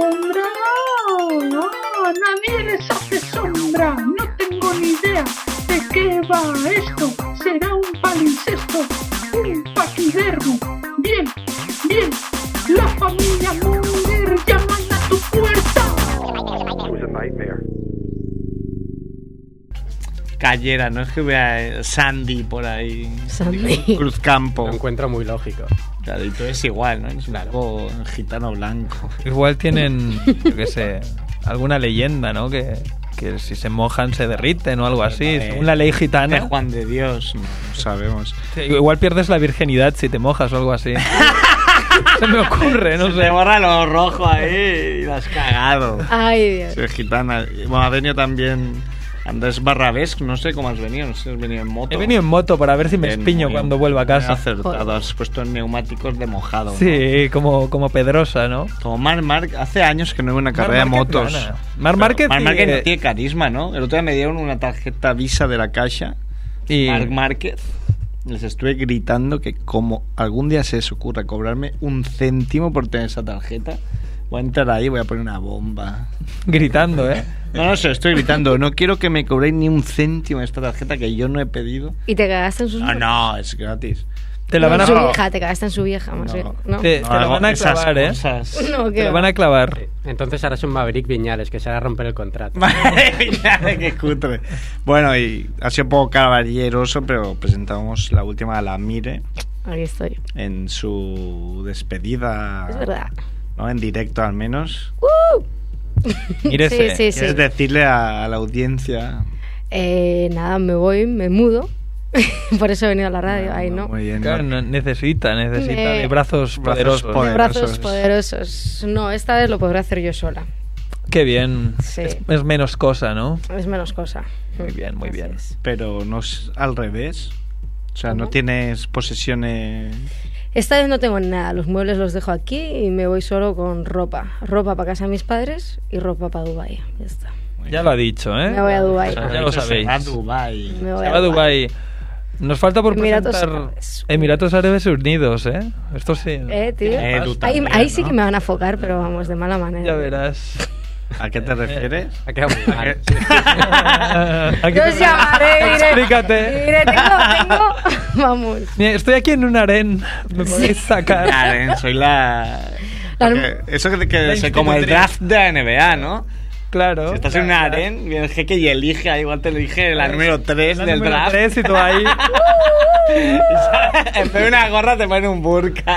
sombra? Nadie les hace sombra. No tengo ni idea de qué va esto. Será un palincesto, un paquidermo. Bien. La familia Munger llaman a tu puerta. Cayera, no es que vea Sandy por ahí. Sandy. Cruzcampo. Lo encuentro muy lógico. Claro, y todo es igual, ¿no? Es un poco gitano blanco. Igual tienen, yo qué sé, alguna leyenda, ¿no? Que si se mojan se derriten o algo así, según la ley gitana. De Juan de Dios, no sabemos. Sí, igual pierdes la virginidad si te mojas o algo así. Se me ocurre, no sé. Se borra lo rojo ahí y lo has cagado. Ay, Dios. Sí, es gitana. Bueno, ha venido también Andrés Barrabés, no sé cómo has venido, no sé si has venido en moto. He venido en moto para ver si me espiño cuando vuelva a casa. Acertado, has puesto neumáticos de mojado. Sí, ¿no? como Pedrosa, ¿no? Como Marc hace años que no veo una carrera de motos. Marc Márquez no tiene carisma, ¿no? El otro día me dieron una tarjeta Visa de la Caixa y Marc Márquez. Les estuve gritando que como algún día se les ocurra cobrarme 1 céntimo por tener esa tarjeta, voy a entrar ahí y voy a poner una bomba. Gritando, ¿eh? No sé, estoy gritando. No quiero que me cobréis ni 1 céntimo de esta tarjeta que yo no he pedido. ¿Y te cagaste en sus Ah, no, es gratis. Te la van a su vieja, te cagaste en su vieja, más bien. ¿No? Te la van a clavar, ¿eh? No, te la van a clavar. Entonces harás un Maverick Viñales que se hará romper el contrato. Viñales, qué cutre. Bueno, y ha sido un poco caballeroso, pero presentamos la última a la Mire. Aquí estoy. En su despedida. Es verdad. ¿No? En directo al menos. Mírese. Sí. ¿Quieres decirle a la audiencia? Nada, me voy, me mudo. Por eso he venido a la radio. Ahí no. Muy bien. Claro, necesita de brazos poderosos. De brazos poderosos. No, esta vez lo podré hacer yo sola. Qué bien. Sí. Es menos cosa, ¿no? Es menos cosa. Muy bien. Pero no es al revés. O sea, ¿no tienes posesiones? Esta vez no tengo nada. Los muebles los dejo aquí y me voy solo con ropa. Ropa para casa de mis padres y ropa para Dubái. Ya está. Ya lo ha dicho, ¿eh? Me voy a Dubái. Ya lo sabéis. A Dubái. Me voy a Dubái. Nos falta por presentar Emiratos Árabes Unidos, ¿eh? Esto sí. Tío. Ahí sí que me van a focar, pero vamos, de mala manera. Ya verás. ¿A qué te refieres? ¿A qué vamos a hablar? Yo os llamaré, diré. Explícate. Diré, tengo. Vamos. Mira, estoy aquí en un harén. Me podéis sacar. Harén, soy eso que es como el draft de la NBA, ¿no? Claro. Si estás en un harén, viene el jeque y elige, igual te elige la número 3 del draft. 3 y tú ahí. En vez de una gorra te ponen un burka.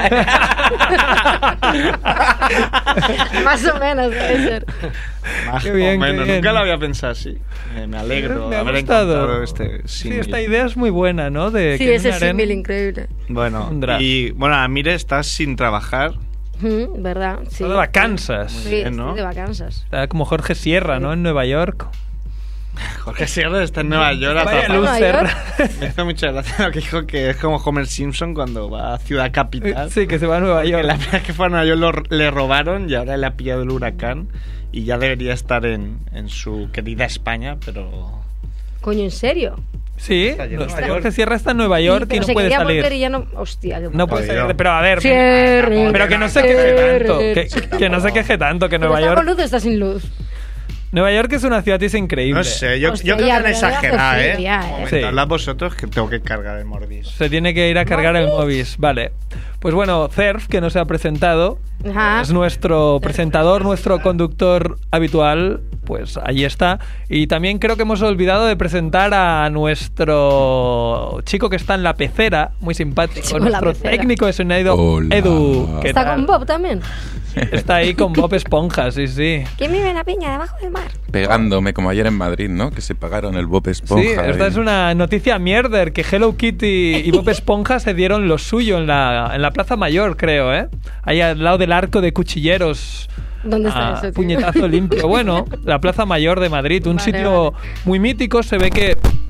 Más o menos debe ser. Más Qué bien, o menos. qué bien. Nunca lo había pensado así. Me alegro Me de ha haber gustado. encontrado este Sí, símil. esta idea es muy buena, ¿no? De Sí, que ese en un harén- símil increíble. Bueno, Un draft. y bueno, Amire, estás sin trabajar. ¿Verdad? Sí. Está de vacanzas. Sí, bien, ¿no? estoy de vacanzas. Está como Jorge Sierra, ¿no? En Nueva York. Jorge Sierra está en Nueva York. Vaya atrapado. loser. Me hizo mucha gracia lo que dijo, que es como Homer Simpson cuando va a Ciudad Capital. Sí, que se va a Nueva York. La primera vez que fue a Nueva York le robaron y ahora le ha pillado el huracán y ya debería estar en su querida España, pero... Coño, ¿en serio? Sí, Está allí en Nueva Jorge York. Sierra está en Nueva York y pero no se puede quería salir. volver y ya no... Hostia, qué No puede Jodido. salir. Pero a ver, Cierre. pero que no se queje tanto. Que no se queje tanto, que Nueva ¿Está York... con luz o está sin luz? Nueva York es una ciudad increíble. No sé, yo Hostia, creo ya, que han pero exagerado, hace ¿eh? frío ya, Comentadla vosotros que tengo que cargar el Morbis. Se tiene que ir a cargar el Movis. Vale. Pues bueno, Cerf, que no se ha presentado, Ajá. es nuestro presentador, nuestro conductor habitual. Pues allí está. Y también creo que hemos olvidado de presentar a nuestro chico que está en la pecera, muy simpático, Chico en la nuestro pecera. técnico de sonido, Hola. Edu. ¿Qué ¿Está tal? con Bob también? Está ahí con Bob Esponja, sí, sí. ¿Quién vive en la peña debajo del mar? Pegándome como ayer en Madrid, ¿no? Que se pagaron el Bob Esponja. Sí, esta ahí. es una noticia mierder, que Hello Kitty y Bob Esponja se dieron lo suyo en la Plaza Mayor, creo, ¿eh? Ahí al lado del arco de cuchilleros. ¿Dónde está eso, tío? Puñetazo limpio. Bueno, la Plaza Mayor de Madrid, un Vale, sitio vale. muy mítico. Se ve que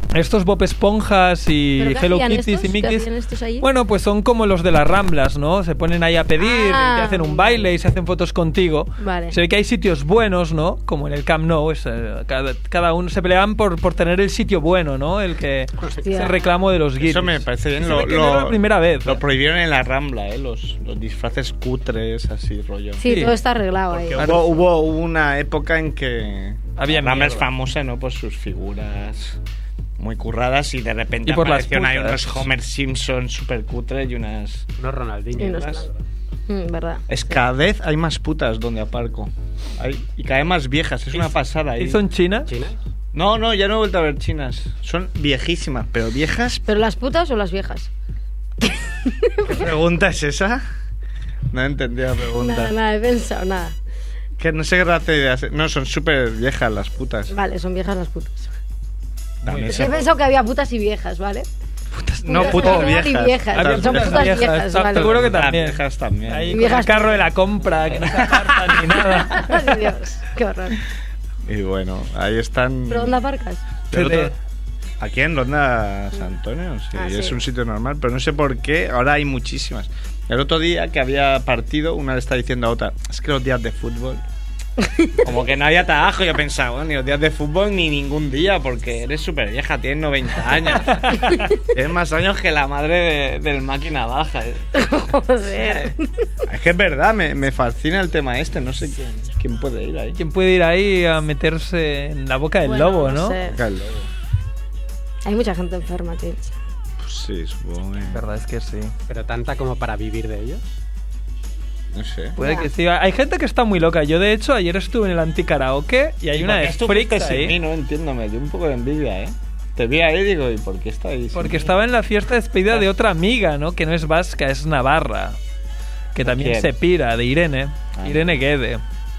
estos Bob Esponjas y ¿Pero qué Hello hacían Kitties y estos? ¿Qué Mickeys. hacían estos allí? Bueno, pues son como los de las Ramblas, ¿no? Se ponen ahí a pedir, Ah. te hacen un baile y se hacen fotos contigo. Vale. Se ve que hay sitios buenos, ¿no? Como en el Camp Nou, cada uno se pelean por tener el sitio bueno, ¿no? El que Hostia. es el reclamo de los guiris. Eso me parece bien. Se ve que no era la primera vez. Lo prohibieron en la Rambla, los disfraces cutres, así, rollo. Sí, Sí. todo está arreglado ahí. Porque hubo una época en que Había la Rambla es mierda. famosa, ¿no? Por sus figuras muy curradas y de repente Y por las aparecieron ahí putas. unos Homer Simpson super cutres y unas... Unos Ronaldinho. Y unos blancos. Verdad. Es cada vez hay más putas donde aparco. Y cada vez más viejas, es una pasada ahí. ¿Y son chinas? ¿China? No, ya no he vuelto a ver chinas. Son viejísimas, pero viejas. ¿Pero las putas o las viejas? ¿Qué pregunta es esa? No he entendido la pregunta. Nada, he pensado, nada. Que no sé qué raza de hacer. No, son súper viejas las putas. Vale, son viejas las putas. También Es que he son pensado que había putas y viejas, ¿vale? putas. No, Putas putas no, viejas. ni viejas. Había Son putas putas viejas, viejas, está- vale. seguro que Las también. viejas también. Ahí Y con viejas el carro de la compra, que no se apartan ni nada. Ay, Dios, qué horror. Y bueno, ahí están. ¿Pero dónde aparcas? El otro- Sí. Aquí en Ronda San Antonio, sí, Ah, es sí. un sitio normal, pero no sé por qué, ahora hay muchísimas. El otro día que había partido, una le está diciendo a otra, es que los días de fútbol, como que no había trabajo, yo pensaba, bueno, ni los días de fútbol ni ningún día, porque eres súper vieja, tienes 90 años. Tienes más años que la madre del máquina baja. Joder. Es que es verdad, me fascina el tema este, no sé quién puede ir ahí. ¿Quién puede ir ahí a meterse en la boca del Bueno, lobo, no? sé. Toca el lobo. Hay mucha gente enferma, tío. Pues sí, supongo que... La verdad es que sí. Pero tanta como para vivir de ellos. No sé. Puede Ya. que sí. Hay gente que está muy loca. Yo, de hecho, ayer estuve en el anti-karaoke y hay una de Esto freaks sin ahí. mí, no entiendo, me dio un poco de envidia, ¿eh? Te vi ahí y digo, ¿y por qué está ahí? sin Porque mí? estaba en la fiesta de despedida de otra amiga, ¿no? Que no es vasca, es navarra. Que también ¿Quién? se pira, de Irene. Ah. Irene Guede.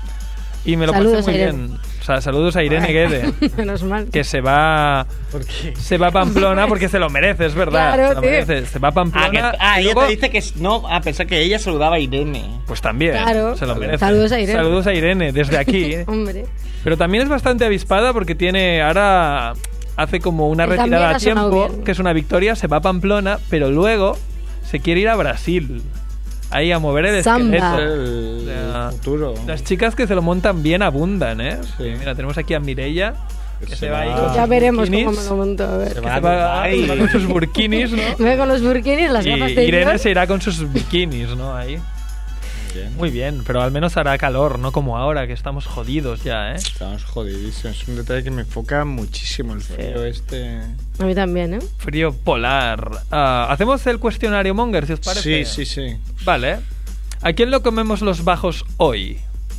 Y me lo Saludos pasé muy a Irene. bien. O sea, saludos a Irene Guede. Menos mal. Que se va... ¿Por qué? Se va a Pamplona porque se lo merece, es verdad. Claro, se lo tío. merece. Se va a Pamplona. y ella luego- te dice que no, pensé que ella saludaba a Irene. Pues también, Claro. se lo merece. Saludos a Irene. Saludos a Irene, desde aquí. Hombre. Pero también es bastante avispada porque tiene ahora hace como una Él retirada a también ha sonado tiempo, bien. que es una victoria, se va a Pamplona, pero luego se quiere ir a Brasil. Ahí a mover el Samba. esqueleto. El Ya. futuro. Las chicas que se lo montan bien abundan, ¿eh? Sí. Mira, tenemos aquí a Mireia, que se va ahí con Ya sus veremos burkinis, cómo me lo monto. A ver. Se que va se va, Dubái. se va con sus burkinis, ¿no? Me voy con los burkinis, las Y gafas de Irene Dior. se irá con sus bikinis, ¿no? Ahí. Bien. Muy bien, pero al menos hará calor, no como ahora, que estamos jodidos ya, ¿eh? Estamos jodidísimos. Es un detalle que me enfoca muchísimo el frío este. A mí también, ¿eh? Frío polar. ¿Hacemos el cuestionario Monger, si os parece? Sí. Vale. ¿A quién lo comemos los bajos hoy?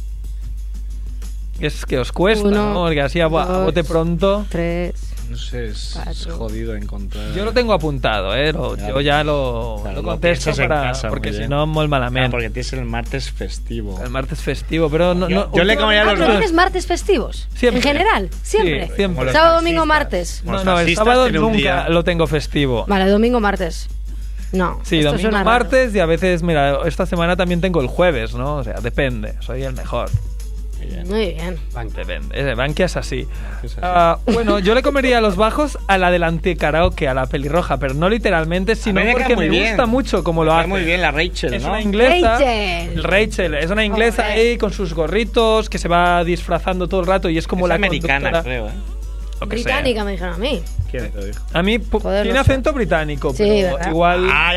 Es que os cuesta, Uno, ¿no? Porque así a dos. bote pronto. 3. No sé, es Cuatro. jodido encontrar. Yo lo tengo apuntado, ¿eh? Yo ya lo Claro, lo contesto piensas en para... casa, porque muy si bien. no, muy Ah, malamente. porque tienes el martes festivo. El martes festivo, pero no... Yo le comería Ah, los pero dos. tienes martes festivos. Siempre. En general, siempre. Sí, siempre. Como los Sábado, taxistas. domingo, martes. Como los No, el taxistas sábado tienen un nunca día. lo tengo festivo. Vale, domingo, martes. No. Sí, esto domingo, suena raro. martes y a veces, mira, esta semana también tengo el jueves, ¿no? O sea, depende, soy el mejor. Bien. Muy bien. Depende, Bankia es así. Es así. Bueno, yo le comería los bajos a la del anti-karaoke, a la pelirroja, pero no literalmente, sino A mí me porque cae muy me bien. gusta mucho como lo Está hace. muy bien la Rachel, Es ¿no? una inglesa. Rachel. Rachel, es una inglesa Hombre. ahí con sus gorritos, que se va disfrazando todo el rato y es como Es la americana, conductora. creo, ¿eh? Lo que sea. Británica, me dijeron a mí. ¿Quién te lo dijo? A mí Joder, tiene no sé. acento británico, Sí, pero ¿verdad? igual... ¡Ah,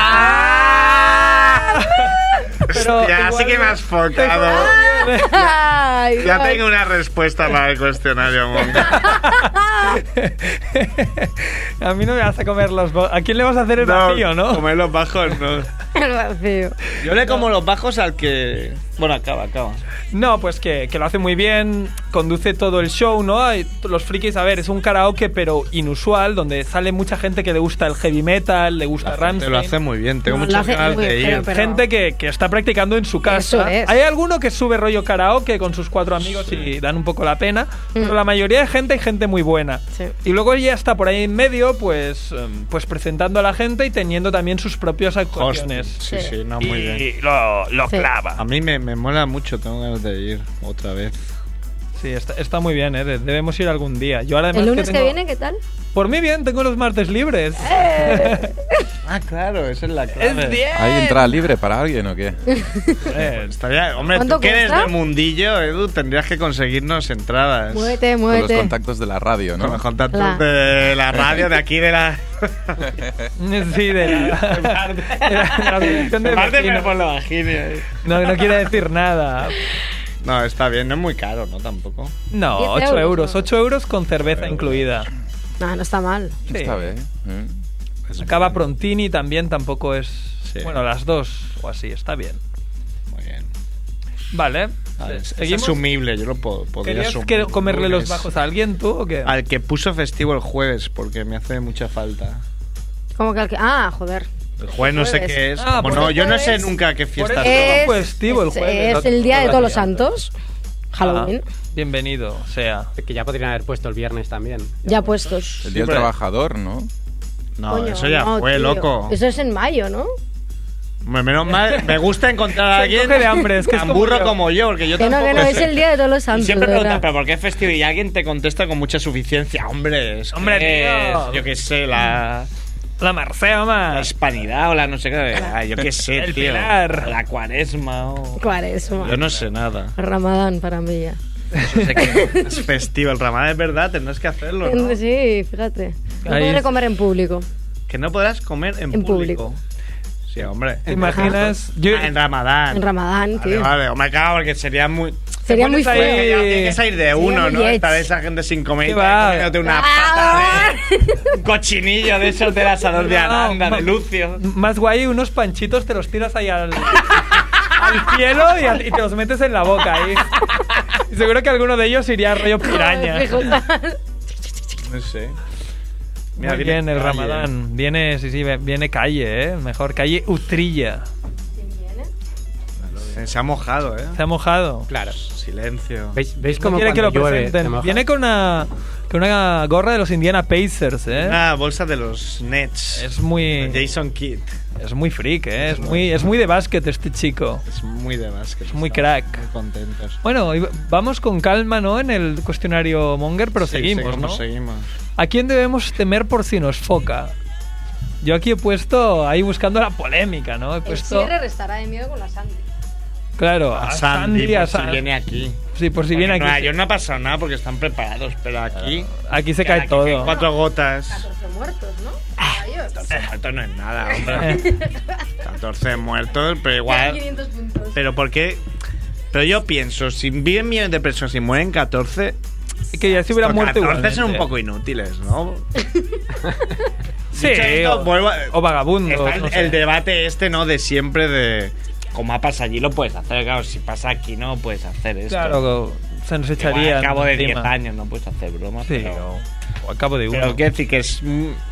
ya! Pero Hostia, igual sí que me has focado. Ay, Ya Dios. tengo una respuesta para el cuestionario, Monga. A mí no me vas a comer los... ¿A quién le vas a hacer el vacío, no? Comer los bajos no. El vacío. Yo le como los bajos al que... Bueno, acaba. No, pues que lo hace muy bien, conduce todo el show, ¿no? Hay los frikis, a ver, es un karaoke pero inusual, donde sale mucha gente que le gusta el heavy metal, le gusta Te Rammstein. lo hace muy bien. Tengo No, lo muchas hace ganas muy de bien, ir. pero- Gente que está practicando en su casa. Eso es. Hay alguno que sube rollo karaoke con sus 4 amigos y dan un poco la pena, pero la mayoría de gente hay gente muy buena. Sí. Y luego ella está por ahí en medio, pues presentando a la gente y teniendo también sus propias Hostia, actuaciones. sí, no, muy bien. Y lo Sí. clava. A mí me mola mucho, tengo ganas de ir otra vez. Sí, está muy bien, ¿eh? Debemos ir algún día. Yo ahora además ¿El lunes que tengo- viene qué tal? Por mí bien, tengo los martes libres. Ah, claro, esa es la clave. ¡Es bien! ¿Hay entrada libre para alguien o qué? Hombre, ¿Cuánto tú que eres cuesta? del mundillo, Edu, tendrías que conseguirnos entradas. Muévete, Con los muévete. contactos de la radio, Con ¿no? los contactos La- de la radio, de aquí, de la... Sí, de la dirección de Aparte me vecinos. por la vagina. No quiere decir nada. No, está bien, no es muy caro, ¿no? Tampoco. No, 10 8 euros, euros. ¿no? 8 euros con cerveza incluida. No está mal. Sí. Está bien. Acaba Prontini también, tampoco es... Sí. Bueno, las dos o así, está bien. Muy bien. Vale. Es ¿Seguimos? asumible, yo lo podría ¿Querías asumir. comerle los Lunes. bajos a alguien tú o qué? Al que puso festivo el jueves, porque me hace mucha falta. ¿Cómo que al que...? Ah, joder. El jueves no sé Jueves. qué es. Ah, Como pues no, el yo no sé jueves- nunca qué por fiesta eso es. todo festivo el jueves. Es el día de todos los Todavía. santos. Halloween. Ah, bienvenido, sea. Que ya podrían haber puesto el viernes también. Ya puestos. El Día del pero- Trabajador, ¿no? No, Coño, eso ya no, fue, tío. loco. Eso es en mayo, ¿no? Menos mal, me gusta encontrar a Se alguien coge de hambre, es que es tan como burro yo. como yo, porque yo Que no, tampoco que no, es sé. el día de todos los Y santos. siempre de preguntas, verdad. ¿pero por qué es festivo? Y alguien te contesta con mucha suficiencia. Hombre, es Hombre, que tío. es, yo qué sé, la Marcea, la hispanidad o la no sé qué. Yo qué sé, El tío. Pilar. La cuaresma o... Cuaresma. Yo no sé nada. Ramadán para mí ya. No sé qué es festivo. El Ramadán es verdad, tendrás que hacerlo, ¿no? Sí, fíjate. No Ahí podré es- comer en público. Que no podrás comer en En público. Sí, hombre. ¿Te imaginas? Yo, Ah, en Ramadán. En Ramadán, Vale, tío. vale. Hombre, claro, porque sería muy... Sería muy pones ahí- feo. Tiene que salir de uno, muy ¿no? yech. Estar esa gente sin comer y ¿Qué va? comiéndote una Ah. pata de un cochinillo de esos del asador de No, Aranda, ma- de Lucio. Más guay, unos panchitos te los tiras ahí al cielo y te los metes en la boca ahí. Y seguro que alguno de ellos iría rollo piraña. Fijo, tal. No sé. Muy viene bien, el calle. Ramadán. Viene, sí, viene calle, Mejor, calle Utrilla. Se ha mojado, ¿eh? Se ha mojado. Claro. Silencio. ¿Veis No cómo quiere que cuando lo llueve presenten. se moja? Viene con una gorra de los Indiana Pacers, Una bolsa de los Nets. Es muy Jason Kidd. es muy freak, Es muy de básquet este chico. Es muy de básquet. Es muy Estamos crack. Muy contentos. Bueno, y vamos con calma, ¿no? En el cuestionario Monger, pero Sí, seguimos, ¿no? Seguimos. ¿A quién debemos temer por si nos foca? Yo aquí he puesto ahí buscando la polémica, ¿no? He El puesto cierre restará de miedo con la Sandy. claro, A Sandy, a por si Sandy. viene aquí. Sí, por si viene Porque en aquí. Nueva York no ha pasado nada porque están preparados, pero aquí... Aquí se aquí cae caen todo. 4 gotas. 14 muertos, ¿no? Rayos. 14 muertos no es nada, hombre. 14 muertos, pero Quedan igual... 500 puntos. Pero ¿por qué? Pero yo pienso, si viven millones de personas y mueren 14... Que ya se hubiera los muerto 14 son un igualmente. poco inútiles, ¿no? Sí, Dicho esto, vuelvo a- o vagabundos. Está no sé. el debate este, ¿no? De siempre de... Como pasa allí lo puedes hacer, claro. Si pasa aquí no puedes hacer esto. Claro, se nos Igual echaría. al cabo de encima. 10 años no puedes hacer bromas, Sí, pero... o al cabo de uno. Pero quiero decir que es...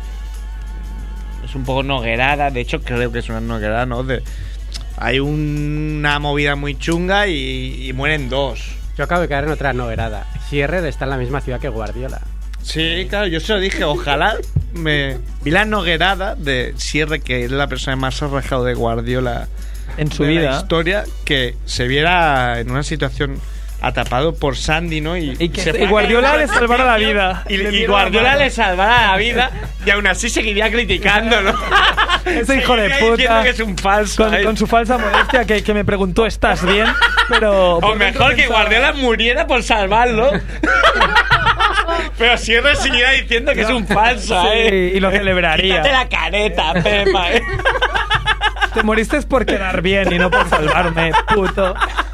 Es un poco noguerada. De hecho, creo que es una noguerada, ¿no? Hay una movida muy chunga y mueren 2. Yo acabo de caer en otra noguerada. Sierrer está en la misma ciudad que Guardiola. Sí, claro, yo se lo dije. Ojalá me... Vi la noguerada de Sierre, que es la persona más arrajada de Guardiola En su de la vida. historia, que se viera en una situación atrapado por Sandy, ¿no? Y que se y Guardiola le salvara la vida. Y, Le y diera Guardiola la mano. le salvara la vida y aún así seguiría criticándolo. Ese hijo de Seguiría diciendo puta. que es un falso. ¿eh? Con su falsa modestia que me preguntó, ¿estás bien? Pero. O mejor que Guardiola muriera por salvarlo. Pero Sierra seguirá diciendo que es un falso, Sí, ¿eh? y lo celebraría. Quítate la careta, Pepa, ¿eh? Te moriste por quedar bien y no por salvarme, puto.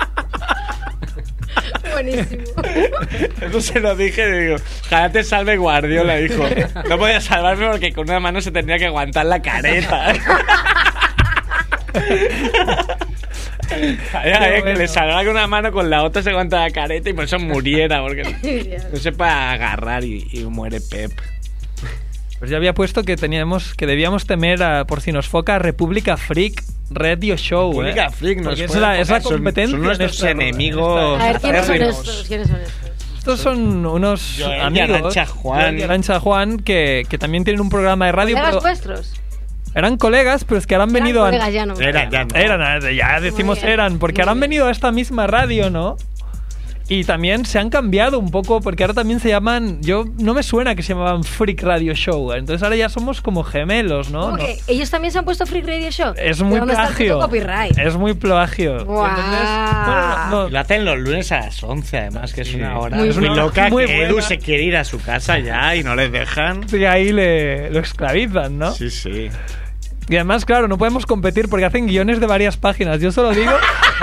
Buenísimo. Eso se lo dije y digo, ojalá te salve Guardiola, hijo. No podía salvarme porque con una mano se tendría que aguantar la careta. Que le salvara con una mano, con la otra se aguanta la careta y por eso muriera, porque no sepa agarrar y muere Pep. Pues ya había puesto que debíamos temer por si nos foca República Freak Radio Show. República Freak nos Porque es puede la focar, son- competencia. son nuestros en enemigos. A ver, ¿quiénes son acérrimos. estos? ¿Quiénes son estos? Estos son unos Joel y amigos. Arantxa Juan. Joel y Arantxa Juan, que también tienen un programa de radio. ¿Colegas Pero vuestros? eran colegas, pero es que ahora han venido Eran colegas, ya no. Era, ya no. Eran, ya decimos Muy bien, eran, porque muy ahora han bien. venido a esta misma radio, ¿no? Y también se han cambiado un poco, porque ahora también se llaman... No me suena que se llamaban Freak Radio Show. Entonces ahora ya somos como gemelos, ¿no? ¿Cómo que ellos también se han puesto Freak Radio Show? Es muy plagio. Copyright? Es muy plagio. Wow. Lo hacen los lunes a las 11, además, que es una hora Muy muy loca, muy que Edu buena. se quiere ir a su casa ya y no les dejan. Y ahí lo esclavizan, ¿no? Sí, sí. Y además, claro, no podemos competir porque hacen guiones de varias páginas. Yo solo digo...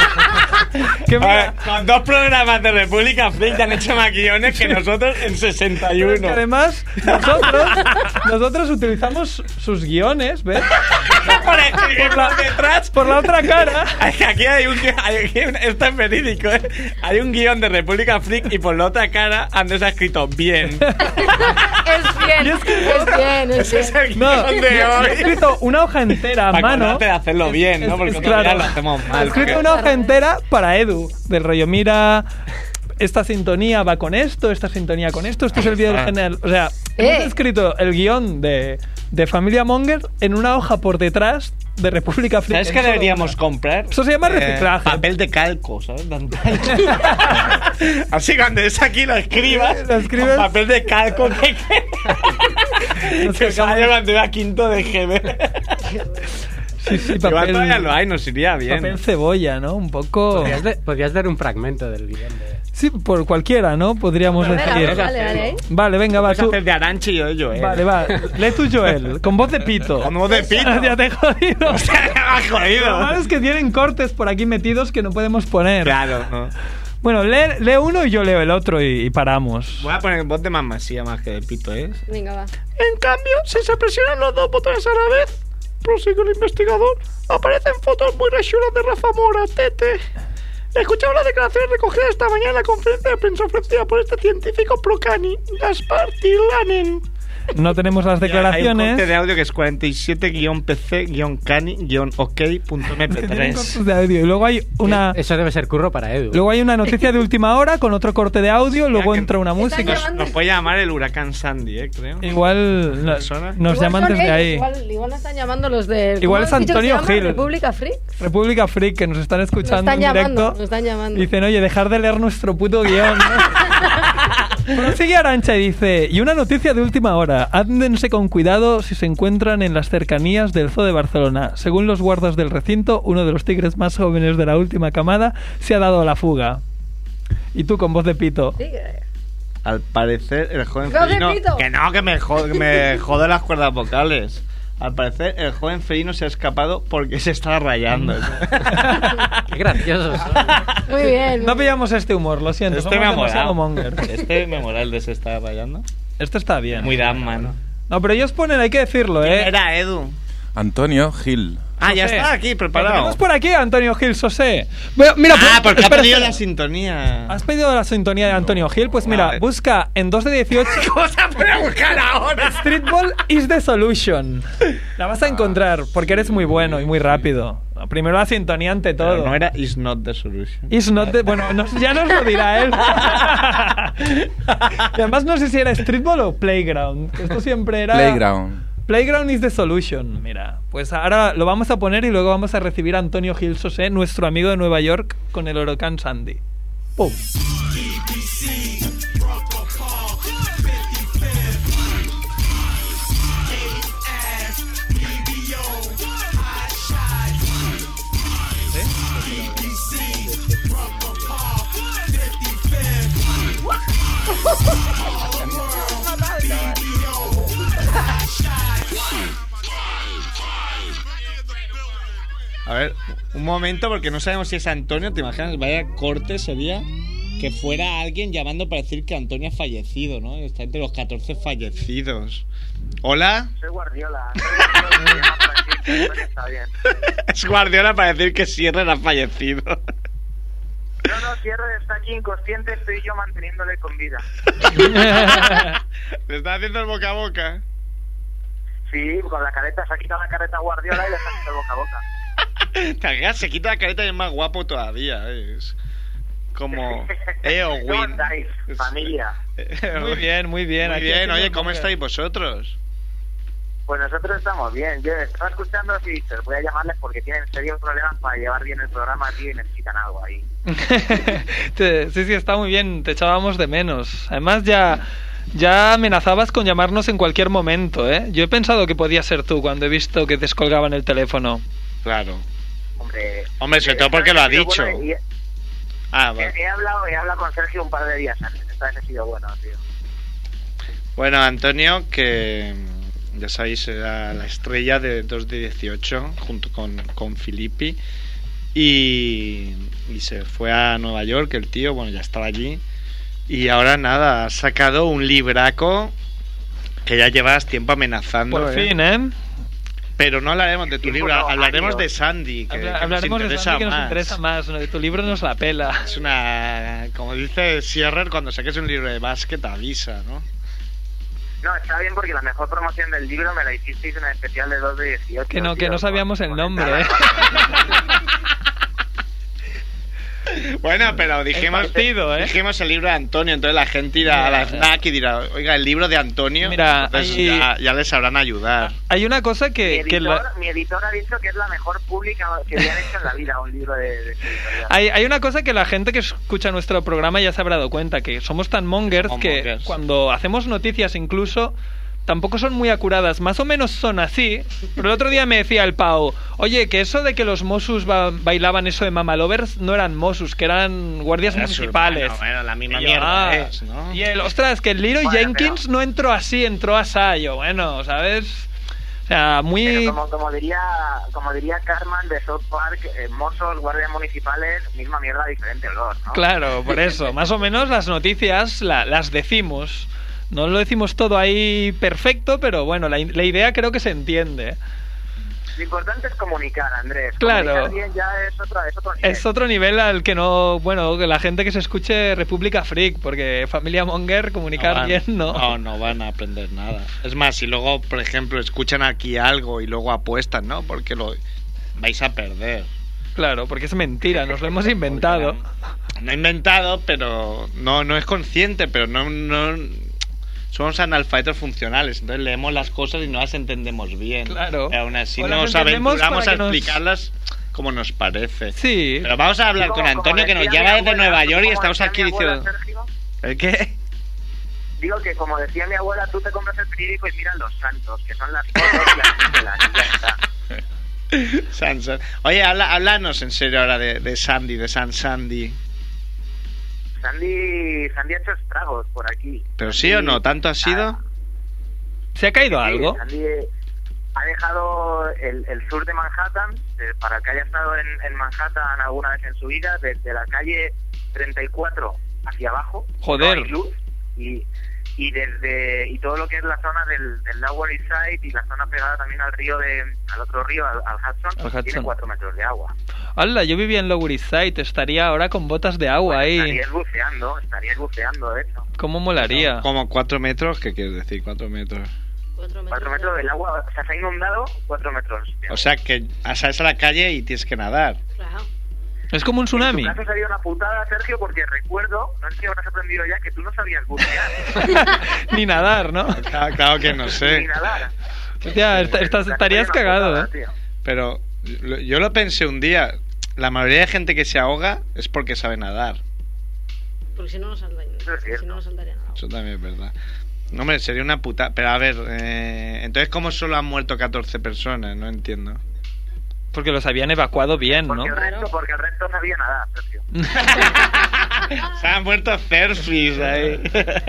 que A ver, con 2 programas de República Freak han hecho más guiones que nosotros en 61. Pero es que además, nosotros utilizamos sus guiones, ¿ves? Por escribir detrás. Por la otra cara. Aquí hay un esto es verídico, ¿eh? Hay un guión de República Freak y por la otra cara Andrés ha escrito bien. Es bien, Yo es que- es bien, es Ese es bien. el No, guión de yo he hoy. escrito una hoja entera a Para mano. acordarte de hacerlo bien, ¿no? Porque claro. todavía lo hacemos He mal. escrito una hoja entera para Edu, del rollo, mira, esta sintonía va con esto, esta sintonía con esto es el vídeo del general. O sea, hemos escrito el guión de Familia Monger en una hoja por detrás de República Freak. ¿Sabes qué deberíamos comprar? Eso se llama reciclaje. Papel de calco, ¿sabes? De antaño. Así cuando es aquí lo escribas. Lo escribes. Con papel de calco Nos que sacamos- sale cuando iba a quinto de GB. Sí, sí, Igual papel, todavía lo hay, nos iría bien. papel cebolla, ¿no? Un poco... Podrías dar un fragmento del guión de... Sí, por cualquiera, ¿no? Podríamos Venga, decir. vale. Vale, venga, va, Vas a tú. hacer de Arancha y yo de Joel. Vale, va. Lee tú, Joel, con voz de pito. Con voz de pito. Ya te he jodido. O sea, me has jodido. Lo malo es que tienen cortes por aquí metidos que no podemos poner. Claro, no. Bueno, lee uno y yo leo el otro y paramos. Voy a poner voz de mamasía más que de pito, ¿eh? Venga, va. En cambio, si se presionan los 2 botones a la vez, prosigue el investigador, aparecen fotos muy rechulas de Rafa Mora, Tete. Escuchamos las declaraciones recogidas esta mañana en la conferencia de prensa ofrecida por este científico Procani, Gaspar Tilanen. No tenemos las Hay un corte declaraciones. de audio que es 47-PC-cani-ok.mp3. De audio. Y luego hay una. Eso debe ser curro para Edu. Luego hay una noticia de última hora con otro corte de audio, luego que- entra una Están música. llamando- Nos puede llamar el huracán Sandy, creo. Igual Persona. nos Igual llaman son desde ellos, ahí. Igual nos están llamando los de... Igual ¿cómo es has dicho que Antonio se llama? Gil. ¿República Freak? República Freak, que nos están Nos escuchando están en directo. llamando, nos están llamando. Dicen, oye, dejar de leer nuestro puto guión. ¿no? Prosigue Arancha y dice, y una noticia de última hora, ándense con cuidado si se encuentran en las cercanías del Zoo de Barcelona. Según los guardas del recinto, uno de los tigres más jóvenes de la última camada se ha dado a la fuga. Y tú con voz de pito. Sí, que- Al parecer, el joven ¡Voz de felino... pito! Que no, que me jode las cuerdas vocales. Al parecer, el joven felino se ha escapado porque se está rayando. Qué graciosos son. Muy bien. No pillamos este humor, lo siento. Este somos me ha demasiado molado. monger. Este me mola el de se está rayando. Este está bien. Muy Damman. No, pero ellos ponen, hay que decirlo, ¿eh? Era Edu. Antonio Gil. Ah, ya José. está aquí, Lo preparado. tenemos por aquí, Antonio Gil Sosé. Bueno, mira, Porque ha espera, perdido espera. la sintonía. ¿Has pedido la sintonía de Antonio Gil? Pues mira, Vale. busca en 2 de 18 ¿Cómo se puede buscar ahora? Streetball is the solution. La vas a encontrar porque eres muy bueno y muy rápido. Primero la sintonía ante todo. Pero no era Is Not the Solution. Is not the- bueno, ya nos lo dirá él. Y además no sé si era Streetball o Playground. Esto siempre era... Playground. Playground is the solution. Mira, pues ahora lo vamos a poner y luego vamos a recibir a Antonio Gil Sosé, nuestro amigo de Nueva York, con el huracán Sandy. ¡Pum! A ver, un momento, porque no sabemos si es Antonio. ¿Te imaginas? Vaya corte sería que fuera alguien llamando para decir que Antonio ha fallecido, ¿no? Está entre los 14 fallecidos. ¿Hola? Soy Guardiola. Está bien. Es Guardiola para decir que Sierra ha fallecido. No, Sierra está aquí inconsciente, estoy yo manteniéndole con vida. ¿Le está haciendo el boca a boca? Sí, con la careta, se ha quitado la careta Guardiola y le está haciendo boca a boca. Se quita la careta y es más guapo todavía. Es como ¿Cómo Win. estáis, familia? Muy bien, muy bien. Muy Aquí bien, haciendo oye, el ¿cómo monger. estáis vosotros? Pues nosotros estamos bien. Yo estaba escuchando y te voy a llamarles porque tienen serios problemas para llevar bien el programa, tío, y necesitan algo ahí. Sí, está muy bien, te echábamos de menos. Además ya amenazabas con llamarnos en cualquier momento, ¿eh? Yo he pensado que podía ser tú cuando he visto que descolgaban el teléfono. Claro. Hombre, sobre todo porque lo ha dicho. Bueno, Vale. He hablado con Sergio un par de días antes. Esta vez ha sido bueno, tío. Bueno, Antonio, que ya sabéis, era la estrella de 2 de 18 junto con Filippi. Y se fue a Nueva York, el tío, bueno, ya estaba allí. Y ahora nada, ha sacado un libraco que ya llevas tiempo amenazando. Por fin, ¿eh? Pero no hablaremos de tu libro, hablaremos de Sandy. Hablaremos de Sandy, que nos interesa más. De tu libro nos la pela. Es una... Como dice Sierrer, cuando saques un libro de básquet, avisa, ¿no? No, está bien porque la mejor promoción del libro me la hicisteis en el especial de 2 de 18. Que no sabíamos el nombre, ¿eh? Bueno, pero dijimos el libro de Antonio, entonces la gente irá a la FNAC y dirá, oiga, el libro de Antonio. Mira, ya les sabrán ayudar. Hay una cosa que... Mi editor ha dicho que es la mejor pública que le han hecho en la vida, un libro de editorial. Hay una cosa que la gente que escucha nuestro programa ya se habrá dado cuenta, que somos tan mongers que cuando hacemos noticias incluso... tampoco son muy acuradas, más o menos son así, pero el otro día me decía el Pau, oye, que eso de que los Mossos bailaban eso de Mama Lovers no eran Mossos, que eran guardias municipales. Bueno, la misma mierda es, ¿no? Y ostras, que el Leroy Jenkins no entró así, entró asayo, bueno, ¿sabes? O sea, muy... Pero como diría Cartman de South Park, Mossos, guardias municipales, misma mierda, diferente olor, ¿no? Claro, por eso, más o menos las noticias las decimos. No lo decimos todo ahí perfecto, pero bueno, la idea creo que se entiende. Lo importante es comunicar, Andrés. Claro. Comunicar bien ya es otro nivel. Es otro nivel al que no... Bueno, que la gente que se escuche República Freak, porque Familia Monger, comunicar bien, ¿no? No van a aprender nada. Es más, si luego, por ejemplo, escuchan aquí algo y luego apuestan, ¿no? Porque lo vais a perder. Claro, porque es mentira, nos lo hemos inventado. No inventado, pero... No es consciente, pero no somos analfabetos funcionales, entonces leemos las cosas y no las entendemos bien. Claro. Pero aún así nos aventuramos a explicarlas como nos parece. Sí. Pero vamos a hablar con Antonio, que nos llama desde Nueva York y estamos aquí diciendo... ¿El qué? Digo que, como decía mi abuela, tú te compras el periódico y miras los santos, que son las fotos y las Sansa. Oye, háblanos en serio ahora de Sandy, de Sandy. Sandy ha hecho estragos por aquí. ¿Pero sí o no? ¿Tanto ha sido? ¿Se ha caído algo? Sandy ha dejado el sur de Manhattan, para el que haya estado en Manhattan alguna vez en su vida, desde la calle 34 hacia abajo. Joder. No hay luz, y todo lo que es la zona del Lower East Side y la zona pegada también al otro río, al Hudson, tiene 4 metros de agua. ¡Hala! Yo vivía en Lower East Side, estaría ahora con botas de agua ahí. Estarías buceando, de hecho. ¿Cómo molaría? ¿Como 4 metros? ¿Qué quieres decir, 4 metros? 4 metros del agua, o sea, se ha inundado 4 metros. O sea, que sales a la calle y tienes que nadar. Claro. Es como un tsunami. En tu caso sería una putada, Sergio, porque recuerdo, no sé si habrás aprendido ya, que tú no sabías bucear. Ni nadar, ¿no? Claro que no sé. Ni nadar. Hostia, estarías cagado, putada, ¿eh? Tío. Pero yo lo pensé un día. La mayoría de gente que se ahoga es porque sabe nadar. Porque si no, no saltaría nada. Eso también es verdad. No, hombre, sería una puta. Pero a ver, entonces, ¿cómo solo han muerto 14 personas? No entiendo. Porque los habían evacuado bien, ¿no? Porque el resto sabía nadar, Sergio. Se han muerto Cerfis ahí.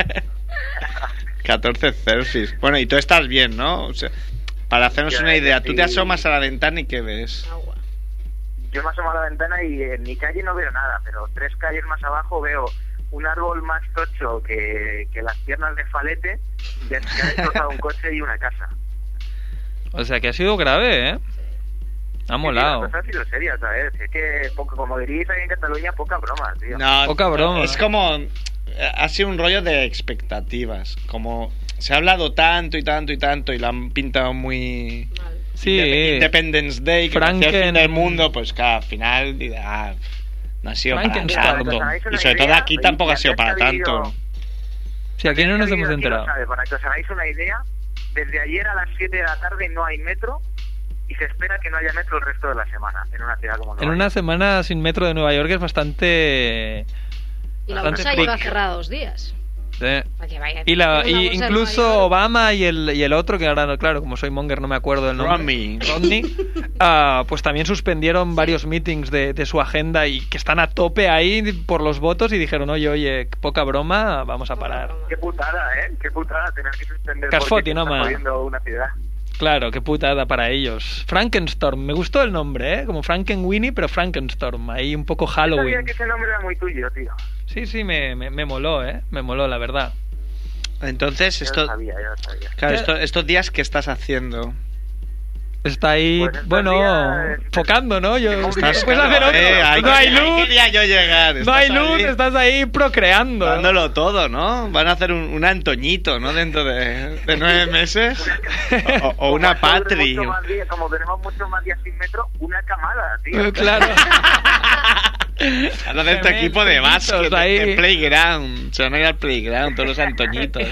14 Cerfis. Bueno, y tú estás bien, ¿no? O sea, para hacernos una idea, tú te asomas a la ventana y ¿qué ves? Agua. Yo me asomo a la ventana y en mi calle no veo nada, pero 3 calles más abajo veo un árbol más tocho que las piernas de Falete, que ha destrozado un coche y una casa. O sea que ha sido grave, ¿eh? Ha molado. La cosa ha sido seria, ¿sabes? Es que, como diréis ahí en Cataluña, poca broma, tío. No, poca broma. Es como... Ha sido un rollo de expectativas. Como se ha hablado tanto y tanto y tanto y lo han pintado muy... Mal. Sí. Independence Day, que es el fin del mundo, pues claro, al final... no ha sido para tanto. Y sobre todo aquí tampoco ha sido para tanto. Sí, aquí no nos hemos enterado. Para que os hagáis una idea, desde ayer a las 7 de la tarde no hay metro y se espera que no haya metro el resto de la semana en una ciudad como Nueva York. En una semana sin metro de Nueva York es bastante... Y la bastante bolsa freak. lleva cerrada 2 días. Sí. Para que vaya- Y una bolsa en incluso Nueva York. Obama y el otro, que ahora, no, claro, como soy monger no me acuerdo del nombre. Romney. Pues también suspendieron varios meetings de su agenda y que están a tope ahí por los votos y dijeron, oye, poca broma, vamos a parar. Qué putada, qué putada tener que suspender Casfoti, porque no está más. jodiendo una ciudad. Claro, qué putada para ellos. Frankenstorm, me gustó el nombre, como Frankenweenie, pero Frankenstorm, ahí un poco Yo sabía Halloween. que ese nombre era muy tuyo, tío. Sí, me moló, me moló, la verdad. Entonces, Ya esto, lo sabía, ya lo sabía. claro, estos días, ¿qué estás haciendo? Está ahí, Pues estos bueno, días- focando, ¿no? Yo, Estás, puedes claro, hacer otro. ahí No hay ahí luz, quería yo llegar. no hay Estás luz, ahí estás ahí procreando. dándolo todo, ¿no? Van a hacer un Antoñito, ¿no? Dentro de 9 meses. O una Como tenemos Patri. mucho más días- Como tenemos muchos más días sin metro, una camada, tío. Claro. Van a hacer tu equipo de básquet, ahí. de playground. Se van a ir al playground, todos los Antoñitos.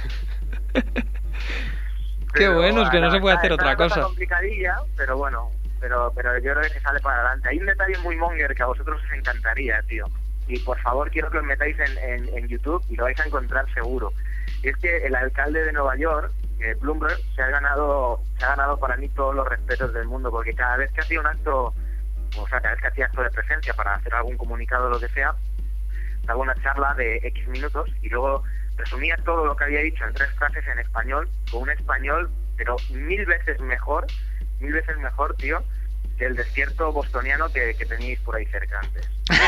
Qué bueno, es que no se puede hacer está otra una cosa. complicadilla, pero bueno, pero yo creo que sale para adelante. Hay un detalle muy monger que a vosotros os encantaría, tío. Y por favor quiero que os metáis en YouTube y lo vais a encontrar seguro. Y es que el alcalde de Nueva York, Bloomberg, se ha ganado para mí todos los respetos del mundo, porque cada vez que hacía un acto, o sea, cada vez que hacía acto de presencia para hacer algún comunicado o lo que sea, daba una charla de X minutos y luego resumía todo lo que había dicho en 3 frases en español, con un español, pero 1000 veces mejor, tío, que el desierto bostoniano que teníais por ahí cerca antes.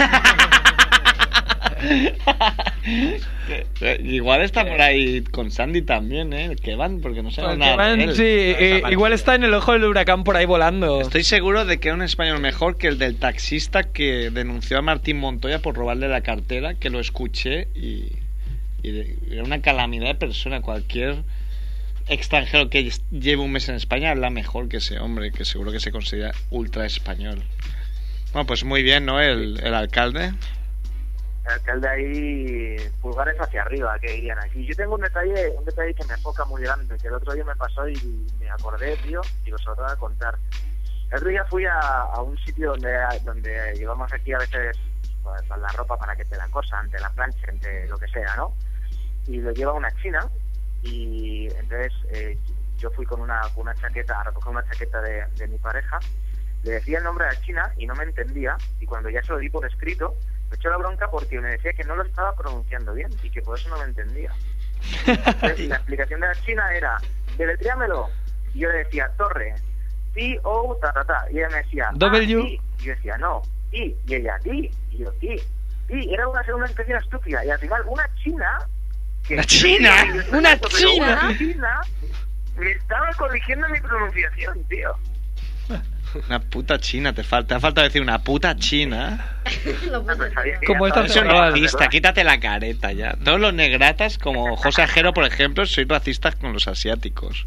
Igual está por ahí con Sandy también, el que van, porque no sé Pues nada que van, de él. sí, igual está en el ojo del huracán por ahí volando. Estoy seguro de que era un español mejor que el del taxista que denunció a Martín Montoya por robarle la cartera, que lo escuché y era una calamidad de persona. Cualquier extranjero que lleve un mes en España habla mejor que ese hombre, que seguro que se considera ultra español. Bueno, pues muy bien, ¿no? El alcalde. El alcalde ahí, pulgares hacia arriba, que dirían aquí. Yo tengo un detalle que me enfoca muy grande, que el otro día me pasó y me acordé, tío, y os lo voy a contar. El otro día fui a un sitio donde llevamos aquí a veces pues, la ropa para que te la cosa, ante la plancha, ante lo que sea, ¿no? Y lo lleva una china, y entonces yo fui con una chaqueta, a recoger una chaqueta de mi pareja, le decía el nombre a la china y no me entendía, y cuando ya se lo di por escrito, me echó la bronca porque me decía que no lo estaba pronunciando bien y que por eso no me entendía. Entonces, la explicación de la china era, deletréamelo, y yo le decía, torre, T-O, y ella me decía, W. I. Y yo decía, no, I, y ella, I, y yo, I. Era una expresión estúpida, y al final una china... ¡Una china! ¡Una china! Una china me estaba corrigiendo mi pronunciación, tío. Una puta china, te ha faltado decir una puta china. Como esta Eres un cerrada, racista, quítate la careta ya. Todos los negratas, como José Ajero, por ejemplo, sois racistas con los asiáticos.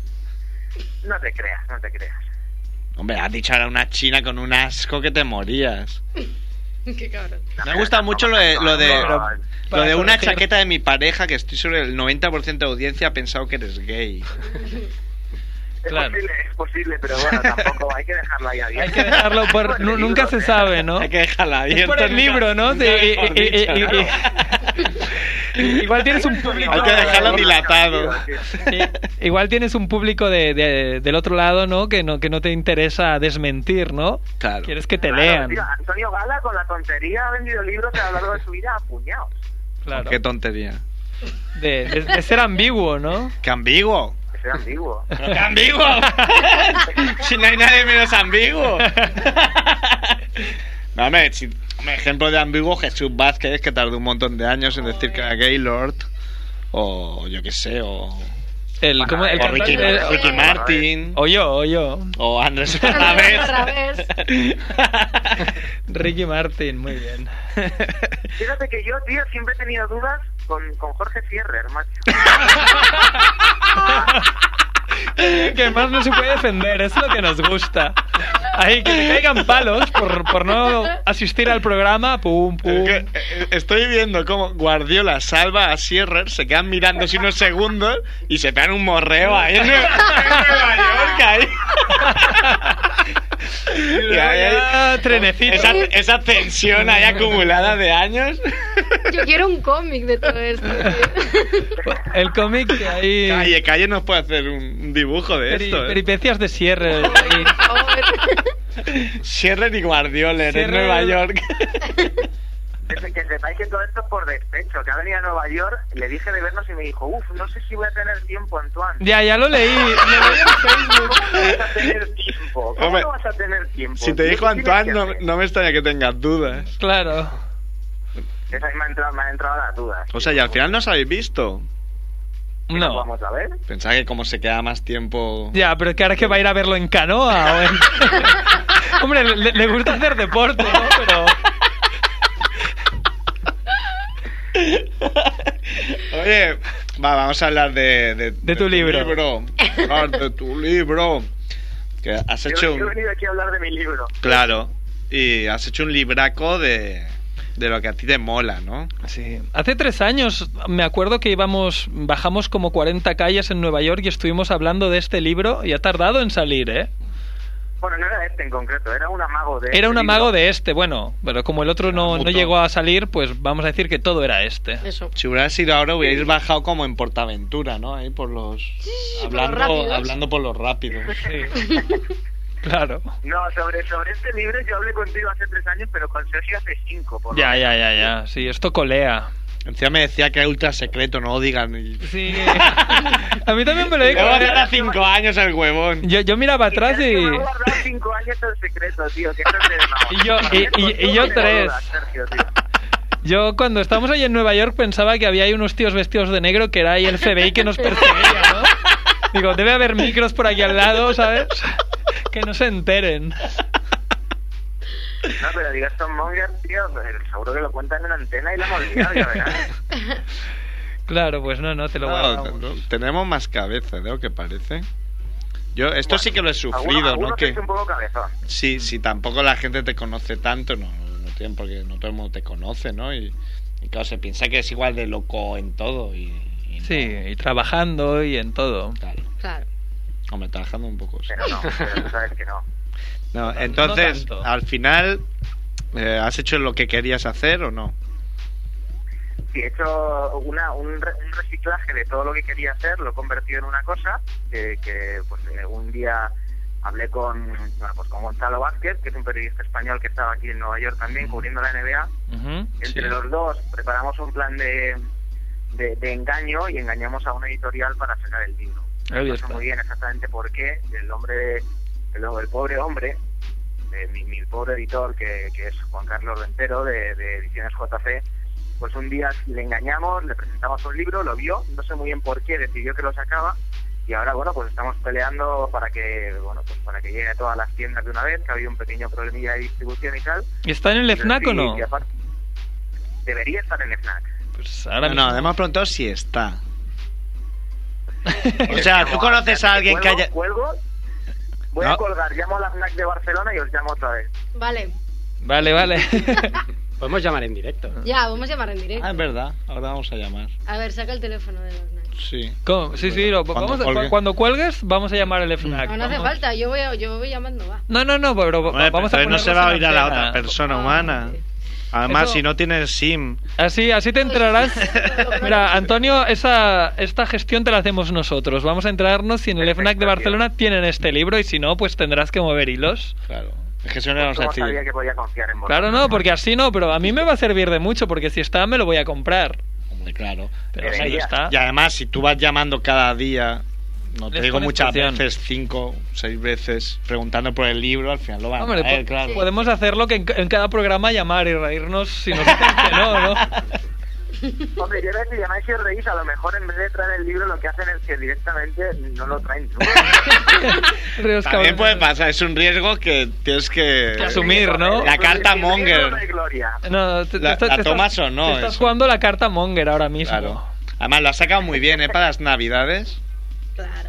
No te creas. Hombre, has dicho ahora una china con un asco que te morías. Qué cabrón. Me ha gustado mucho lo de Para una corregir. chaqueta de mi pareja, que estoy sobre el 90% de audiencia ha pensado que eres gay. Claro. Es posible, pero bueno, tampoco hay que dejarlo ahí abierto. Hay que dejarlo por... nunca se sabe, ¿no? Hay que dejarla abierta. Es por el libro, ¿no? nunca Sí, mejor dicho, ¿no? Igual tienes un público... Hay que dejarlo dilatado. Sí, igual tienes un público del otro lado, ¿no? Que no te interesa desmentir, ¿no? Claro. Quieres que te Claro, lean. tío, Antonio Gala con la tontería ha vendido libros a lo largo de su vida a puñados. Claro. Qué tontería. De ser ambiguo, ¿no? Qué ambiguo. Que sea ambiguo. ¡Qué ambiguo! Si no hay nadie menos ambiguo. No, hombre, un ejemplo de ambiguo, Jesús Vázquez, que tardó un montón de años en decir que era Gaylord. O yo qué sé, o ¿cómo? El o Ricky, cantante- Ricky Martin. O yo. O Andrés Fernández. Ricky Martin, muy bien. Fíjate que yo, tío, siempre he tenido dudas con Jorge Fierrer, macho. Que más no se puede defender, es lo que nos gusta. Ahí, que te caigan palos por no asistir al programa, pum, pum. Es que, estoy viendo cómo Guardiola salva a Sierrer, se quedan mirándose unos segundos y se pegan un morreo ahí en Nueva York. Ahí. Y ahí, trenecito. Esa tensión ahí acumulada de años. Yo quiero un cómic de todo esto. El cómic que hay... Calle nos puede hacer un dibujo de esto. Peripecias de Sierrer. Sierrer y Guardiola en Nueva York. Que sepáis que todo esto es por despecho. Que ha venido a Nueva York, le dije de vernos y me dijo, no sé si voy a tener tiempo, Antoine. Ya lo leí. Lo leí en Facebook. ¿Cómo vas a tener tiempo? ¿Cómo no vas a tener tiempo? Si te dijo Antoine, no me extraña que tengas dudas. Claro. Esa me han entrado las dudas. O sea, y al final no os habéis visto. No. Vamos a ver. Pensaba que como se queda más tiempo... Ya, pero que ahora que va a ir a verlo en canoa o en... Hombre, le gusta hacer deporte, ¿no? Pero... Oye, vamos a hablar de tu libro. De tu libro. Que has hecho Yo he venido aquí a hablar de mi libro. Claro. Y has hecho un libraco de lo que a ti te mola, ¿no? Sí. Hace 3 años me acuerdo que bajamos como 40 calles en Nueva York y estuvimos hablando de este libro y ha tardado en salir, ¿eh? Bueno, no era este en concreto, era un amago de Era un amago libro. de este, bueno, pero como el otro no llegó a salir, pues vamos a decir que todo era este. Eso. Si hubiera sido ahora, hubierais bajado como en Portaventura, ¿no? Ahí por los... hablando por los rápidos. Sí. Claro. No, sobre este libro yo hablé contigo hace 3 años, pero con Sergio hace 5. Ya. Sí, esto colea. Encima me decía que era ultra secreto, no lo digan. Sí. A mí también me lo dijo. Llevo hace 5 años el huevón. Yo miraba atrás y... Me ha guardado 5 años el secreto, tío. Que eso es de Y yo 3. Yo cuando estábamos ahí en Nueva York pensaba que había ahí unos tíos vestidos de negro que era ahí el FBI que nos perseguía, ¿no? Digo, debe haber micros por aquí al lado, ¿sabes? Que no se enteren. No, pero digas Tom Monger, tío, seguro que lo cuentan en antena y lo hemos liado, ya verás. Claro, pues no, te lo guardamos. No, tenemos más cabeza de lo que parece. Yo esto sí que lo he sufrido, ¿no? Que es un poco cabezón. Sí, tampoco la gente te conoce tanto, no tienen porque no todo el mundo te conoce, ¿no? Y claro, se piensa que es igual de loco en todo y sí, y trabajando y en todo. Claro. Hombre, trabajando un poco. Sí. Pero no, pero tú sabes que no. No, entonces, no al final, ¿has hecho lo que querías hacer o no? Sí, he hecho un reciclaje de todo lo que quería hacer, lo he convertido en una cosa que pues, un día hablé con Gonzalo Vázquez, que es un periodista español que estaba aquí en Nueva York también, cubriendo la NBA. Entre los dos preparamos un plan de engaño y engañamos a una editorial para sacar el libro. No sé muy bien exactamente por qué. El pobre hombre, mi pobre editor, que es Juan Carlos Rentero, de Ediciones JC, pues un día le engañamos, le presentamos un libro, lo vio, no sé muy bien por qué, decidió que lo sacaba, y ahora, pues estamos peleando para que llegue a todas las tiendas de una vez, que ha habido un pequeño problemilla de distribución y tal. ¿Y está en el FNAC o no? Debería estar en el FNAC. Pues ahora no, hemos preguntado si está. O sea, ¿tú conoces a alguien que haya...? Voy a colgar, llamo a la FNAC de Barcelona y os llamo otra vez. Vale. Vale. Podemos llamar en directo. Ya, vamos a llamar en directo. Ah, es verdad, ahora vamos a llamar. A ver, saca el teléfono de la FNAC. Sí. ¿Cómo? Sí, cuando cuelgues vamos a llamar al FNAC. No hace falta, yo voy llamando, va. No, pero vamos a poner. No se va a oír a la otra persona humana. Además, si no tienes SIM. Así te enterarás. Mira, Antonio, esta gestión te la hacemos nosotros. Vamos a enterarnos si en el FNAC de Barcelona tienen este libro y si no, pues tendrás que mover hilos. Claro. Es que eso no ¿Cómo sabía que podía confiar en vosotros? Claro, no, porque así no, pero a mí me va a servir de mucho porque si está me lo voy a comprar. Hombre, claro. Pero si no está. Y además, si tú vas llamando cada día, no te digo muchas expresión. veces, 5, 6 veces, preguntando por el libro, al final lo van a ver, claro. Podemos hacerlo que en cada programa llamar y reírnos si nos dicen que no. Hombre, yo creo que si llamáis y os reís, a lo mejor en vez de traer el libro lo que hacen es que directamente no lo traen. También puede pasar, es un riesgo que tienes que asumir, ¿no? La carta Monger. No, ¿La tomas o no? Te estás jugando la carta Monger ahora mismo. Claro. Además, lo has sacado muy bien, para las Navidades. Claro.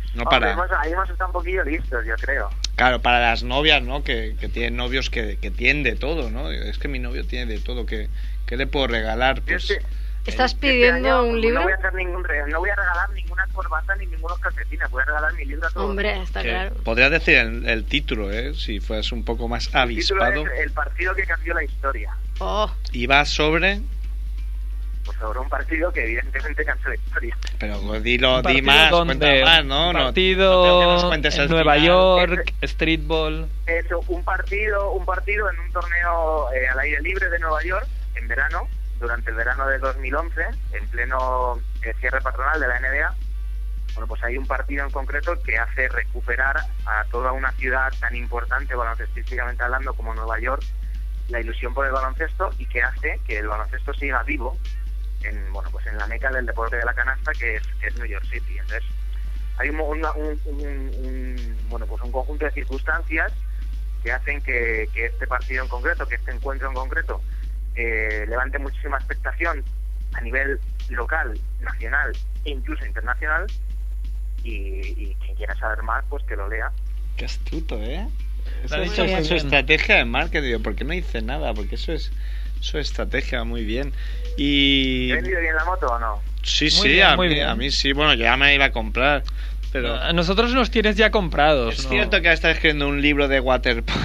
No para... Ahí hemos estado un poquillo listos, yo creo. Claro, para las novias, ¿no? Que tienen novios que tienen de todo, ¿no? Es que mi novio tiene de todo. ¿Qué le puedo regalar? Pues... ¿Estás pidiendo un libro? No voy a hacer no voy a regalar ninguna corbata ni ningunos calcetines. Voy a regalar mi libro a todos. Hombre, está claro. Podrías decir el título, ¿eh? Si fueras un poco más avispado. El título es El partido que cambió la historia. Oh. Y va sobre... Pues sobre un partido que evidentemente cambió la historia. Pero di más, cuenta más, ¿no? Un partido en Nueva York, streetball. Eso, un partido en un torneo al aire libre de Nueva York, en verano, durante el verano de 2011, en pleno cierre patronal de la NBA. Bueno, pues hay un partido en concreto que hace recuperar a toda una ciudad tan importante baloncestísticamente hablando como Nueva York la ilusión por el baloncesto, y que hace que el baloncesto siga vivo en la meca del deporte de la canasta, que es New York City. Entonces hay un conjunto de circunstancias que hacen que este partido en concreto, que este encuentro en concreto, levante muchísima expectación a nivel local, nacional e incluso internacional, y quien quiera saber más, pues que lo lea. Qué astuto, ¿eh? Eso es su estrategia de marketing. ¿Por qué no hice nada? Porque eso es su estrategia, muy bien. Y... ¿He vendido bien la moto o no? Sí, muy bien. A mí sí. Bueno, ya me iba a comprar. Pero... A nosotros nos tienes ya comprados. Es ¿no? cierto que estás escribiendo un libro de waterpolo.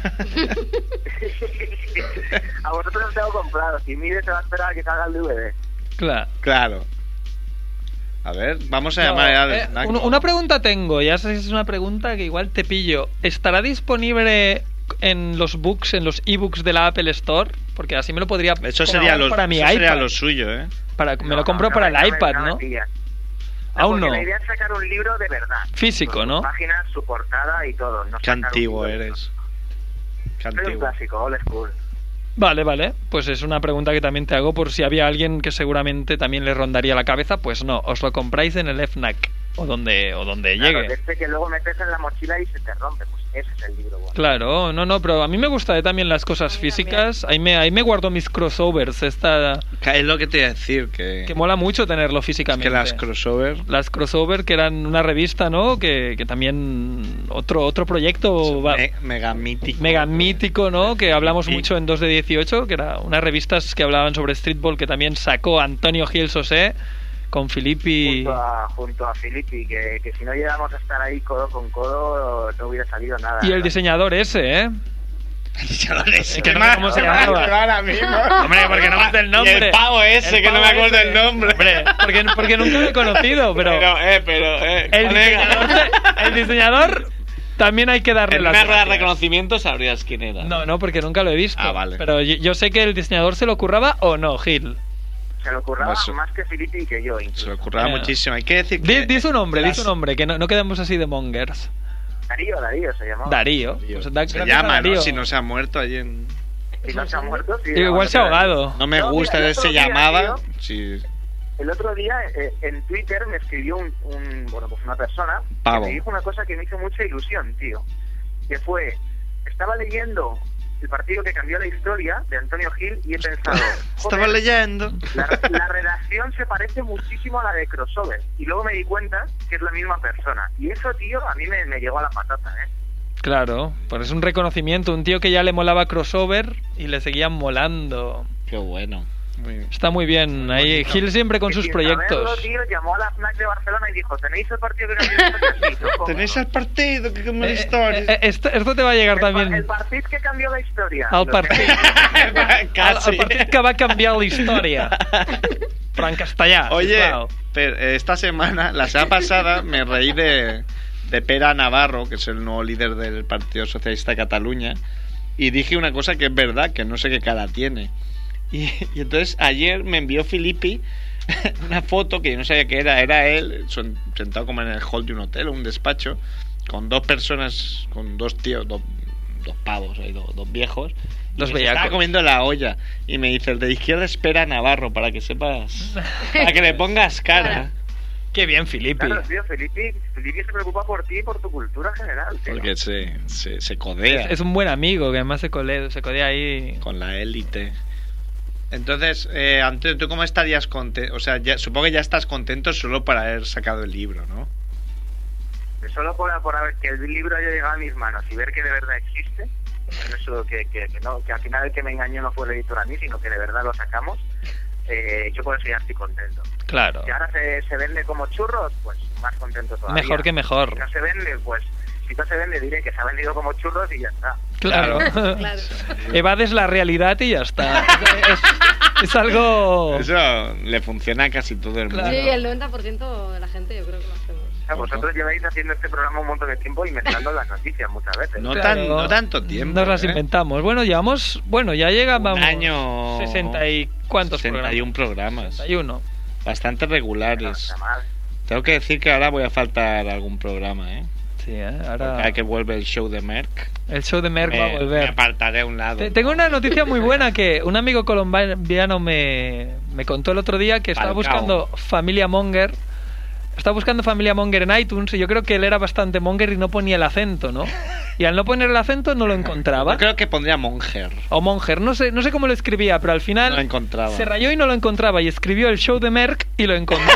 A vosotros os tengo comprado. Si Mide se va a esperar a que salga el DVD. Claro. A ver, vamos a llamar a... Una pregunta tengo. Ya sé si es una pregunta que igual te pillo. ¿Estará disponible en los books, en los ebooks de la Apple Store? Porque así me lo podría... Eso sería lo suyo, ¿eh? Me lo compro para el iPad, ¿no? Aún no. La idea es sacar un libro de verdad. Físico, ¿no? Su página, su portada y todo. No. Qué antiguo eres. Soy un clásico, old school. Vale. Pues es una pregunta que también te hago por si había alguien que seguramente también le rondaría la cabeza. Pues no, os lo compráis en el FNAC o donde llegue. Este que luego metes en la mochila y se te rompe, pues ese es el libro bueno. Claro, no, pero a mí me gusta también las cosas físicas. Ahí me guardo mis crossovers. Es lo que te iba a decir, que mola mucho tenerlo físicamente. Que las crossover que eran una revista, ¿no? Que también otro proyecto mega mítico, ¿no? Que hablamos mucho en 2 de 18, que era unas revistas que hablaban sobre streetball, que también sacó Antonio Gil Sosé con Filippi. Junto a Filippi, que si no llegamos a estar ahí codo con codo no hubiera salido nada. Y el diseñador ese, ¿eh? El diseñador ese. Que no sé cómo se llamaba. Hombre, porque no me hace el nombre. Y el pavo ese, que no me acuerdo el nombre. Hombre, porque nunca lo he conocido, pero el diseñador también hay que darle las gracias. Reconocimiento sabrías quién era. No, porque nunca lo he visto. Ah, vale. Pero yo sé que el diseñador se lo curraba o no, Gil. Se lo curraba más que Filippi y que yo, incluso. Se lo curraba muchísimo. Hay que decir que... Di su nombre, que no quedemos así de mongers. Darío se llamaba. Darío. Pues se llama, Darío. ¿No? Si no se ha muerto allí en... Si no se ha muerto, sí. Igual se ha ahogado. No me gusta ese llamada. Sí. El otro día en Twitter me escribió una persona Pavo. Que me dijo una cosa que me hizo mucha ilusión, tío. Que fue, estaba leyendo el partido que cambió la historia de Antonio Gil y he pensado... Estaba leyendo. La redacción se parece muchísimo a la de Crossover. Y luego me di cuenta que es la misma persona. Y eso, tío, a mí me llegó a la patata, ¿eh? Claro, pues es un reconocimiento. Un tío que ya le molaba Crossover y le seguían molando. Qué bueno. Está muy bien. Ahí Gil siempre con sus proyectos. Saberlo, tío, llamó a la FNAC de Barcelona y dijo, ¿tenéis el partido que cambió la historia? ¿Tenéis el partido que cambió la historia? Esto te va a llegar también. El partido que cambió la historia. El partido que va a cambiar la historia. Però en castellà. Oye, pero esta semana, la semana pasada, me reí de Pere Navarro, que es el nuevo líder del Partido Socialista de Cataluña, y dije una cosa que es verdad, que no sé qué cara tiene. Y entonces ayer me envió Filippi una foto que yo no sabía que era él sentado como en el hall de un hotel o un despacho con dos personas, con dos tíos, dos pavos, dos viejos, dos bellacos. Estaba comiendo la olla y me dice, el de izquierda espera Navarro, para que sepas, para que le pongas cara. Qué bien, Filippi. Claro, tío, Filippi se preocupa por ti y por tu cultura general, tío. Porque se codea. Es un buen amigo que además se codea ahí con la élite. Entonces, Antonio, ¿tú cómo estarías contento? O sea, supongo que ya estás contento solo por haber sacado el libro, ¿no? Solo por ver que el libro haya llegado a mis manos y ver que de verdad existe, eso que al final el que me engañó no fue el editor a mí, sino que de verdad lo sacamos, yo por eso ya estoy contento. Claro. Si ahora se vende como churros, pues más contento todavía. Mejor que mejor. Si no se vende, pues si no se vende diré que se ha vendido como churros y ya está. Claro. Claro. Evades la realidad y ya está. Es algo... Eso le funciona a casi todo el mundo. Claro. Sí, el 90% de la gente yo creo que lo hacemos. O sea, vosotros lleváis haciendo este programa un montón de tiempo inventando las noticias muchas veces. No, Claro. no tanto tiempo. Nos las inventamos. Bueno, ya llegamos... Un año... 60 y... ¿Cuántos 61 programas? 61. Bastante No regulares. está mal. Tengo que decir que ahora voy a faltar algún programa, ¿eh? Sí, Porque ahora... hay que vuelve el show de Merck. El show de Merck va a Me volver. apartaré a un lado. Tengo una noticia muy buena que un amigo colombiano me contó el otro día que estaba Falcao. buscando Familia Monger. Estaba buscando Familia Monger en iTunes y yo creo que él era bastante monger y no ponía el acento, ¿no? Y al no poner el acento no lo encontraba. Yo creo que pondría Monger. O Monger, no sé cómo lo escribía, pero al final No lo encontraba. se rayó y no lo encontraba y escribió el show de Merck y lo encontró.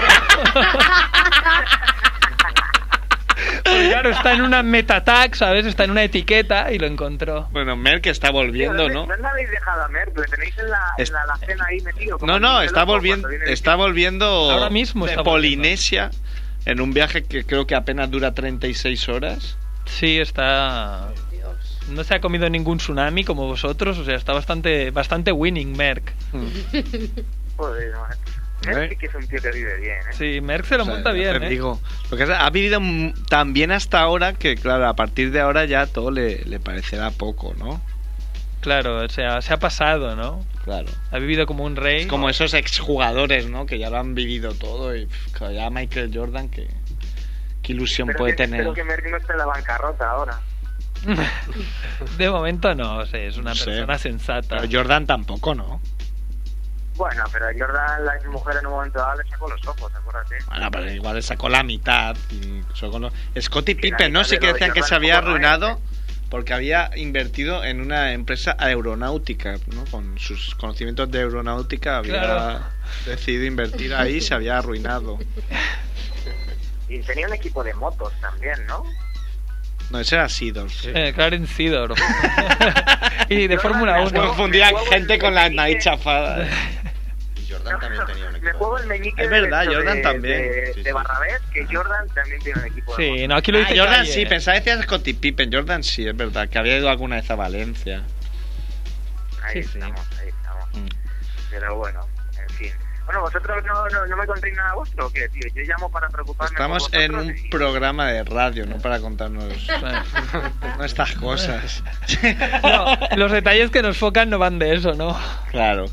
Porque claro, está en una meta tag, ¿sabes? Está en una etiqueta y lo encontró. Bueno, Merck está volviendo, ¿no? ¿No le habéis dejado a Merck? ¿Le tenéis en la cena ahí metido? Como No, el está loco volviendo, cuando viene el está volviendo Ahora mismo de está Polinesia en un viaje que creo que apenas dura 36 horas. Sí, está... No se ha comido ningún tsunami como vosotros, o sea, está bastante winning Merck. Joder, macho. Merck sí que es un tío que vive bien, ¿eh? Sí, Merck se lo O sea, monta ya bien, te ¿eh? digo, lo que ha vivido tan bien hasta ahora que, claro, a partir de ahora ya todo le parecerá poco, ¿no? Claro, o sea, se ha pasado, ¿no? Claro. Ha vivido como un rey. Es como esos exjugadores, ¿no? Que ya lo han vivido todo y claro, ya Michael Jordan, qué ilusión puede tener. Espero que Merck no esté en la bancarrota ahora. De momento no, o sea, es una No sé. persona sensata. Pero Jordan tampoco, ¿no? Bueno, pero a Jordan, la mujer en un momento dado le sacó los ojos, acuérdate. Bueno, pero igual le sacó la mitad. Y Scottie la Pippen, ¿no? mitad Sí de que lo de decían que Jordan se había tampoco no es, arruinado porque había invertido en una empresa aeronáutica, ¿no? Con sus conocimientos de aeronáutica había Claro. decidido invertir ahí y se había arruinado. Y tenía un equipo de motos también, ¿no? No, ese era Seedorf. Clarence Seedorf. Y de Fórmula Me 1. Confundía juego gente el con la meñique. nariz chafada. Y Jordan también tenía un Me equipo. juego el meñique Es verdad, derecho Jordan también. de Sí, sí. Barrabés, que Jordan también tiene un equipo de Sí, motos. no, aquí lo dice Jordan Calle. sí, pensaba que decías Scottie Pippen. Jordan sí, es verdad, que había ido alguna vez a Valencia. Ahí Sí, sí. estamos. Mm. Pero bueno, en fin. Bueno, ¿vosotros no me contéis nada vuestro o qué, tío? Yo llamo para preocuparme Estamos por en vosotros un y- programa de radio, no para contarnos no estas cosas. No, los detalles que nos focan no van de eso, ¿no? Claro,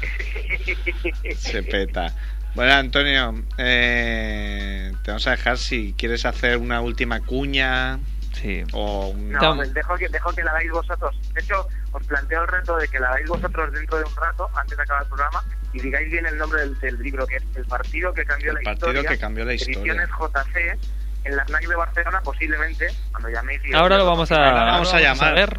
se peta. Bueno, Antonio, te vamos a dejar si quieres hacer una última cuña Sí. o un... No, pues dejo que la hagáis vosotros. De hecho, os planteo el reto de que la hagáis vosotros dentro de un rato, antes de acabar el programa, y digáis bien el nombre del libro, que es El partido que cambió El la partido historia. que cambió la historia. Ediciones JC, en la FNAC de Barcelona, posiblemente, cuando llaméis. y os Ahora lo digo, vamos a, Ahora vamos a llamar. ver.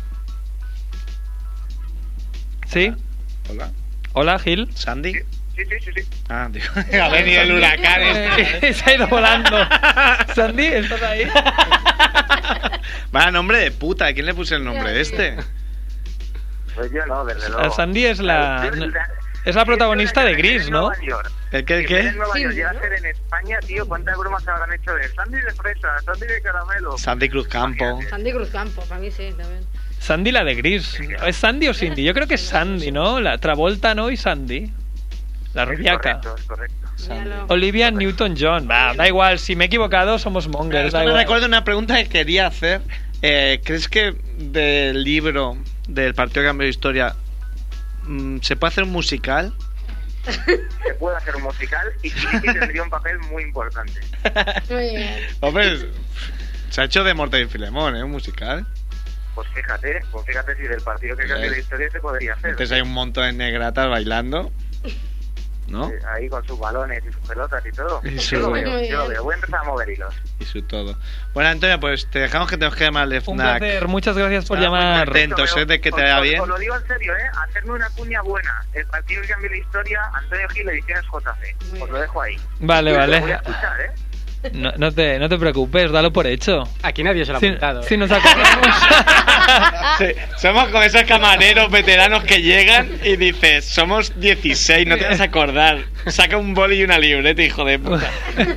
¿Sí? Hola, Hola, Gil. Sandy. Sí. Ah, digo, ha venido el huracán. Se ha ido volando. Sandy, ¿estás ahí? Vaya nombre de puta, ¿quién le puso el nombre este? Pues yo no, desde luego. A Sandy es la protagonista de Gris, ¿no? ¿El qué? Que en Nueva Sí, York llega ¿no? a ser en España, tío, ¿cuántas bromas se habrán hecho de Sandy de fresa, Sandy de caramelo? Sandy Cruz Campo. Sandy Cruz Campo, para mí sí, también. Sandy la de Gris. ¿Es Sandy o Cindy? Yo creo que es Sandy, ¿no? La Travolta, ¿no? Y Sandy. La rubiaca. Es correcto. Míralo. Olivia Newton-John. Va, da igual, si me he equivocado somos mongers. Esto da me igual. recuerda una pregunta que quería hacer. ¿Crees que del libro del Partido que cambió la historia se puede hacer un musical? Se puede hacer un musical y Chiqui tendría un papel muy importante. Muy bien. Hombre, se ha hecho de Mortadelo y Filemón, ¿eh? Un musical. Pues fíjate si del partido que cambió la historia se podría hacer. Entonces hay un montón de negratas bailando, ¿no? Ahí con sus balones y sus pelotas y todo. Y Yo lo Muy veo. bien. Voy a empezar a mover hilos. Y su todo. Bueno, Antonio, pues te dejamos que tenemos que llamarle Un FNAC. placer, muchas gracias por Estaba muy llamar. contento. Entonces, de que te vaya bien. Os lo digo en serio, hacerme una cuña buena. El partido que cambió la historia, Antonio Gil, ediciones JC. Os lo dejo ahí. Vale, Lo vale. voy a escuchar, No te preocupes, dalo por hecho. Aquí nadie se lo ha apuntado. Si nos acordamos... Sí, somos como esos camareros veteranos que llegan y dices, somos 16, no te vas a acordar. Saca un boli y una libreta, hijo de puta.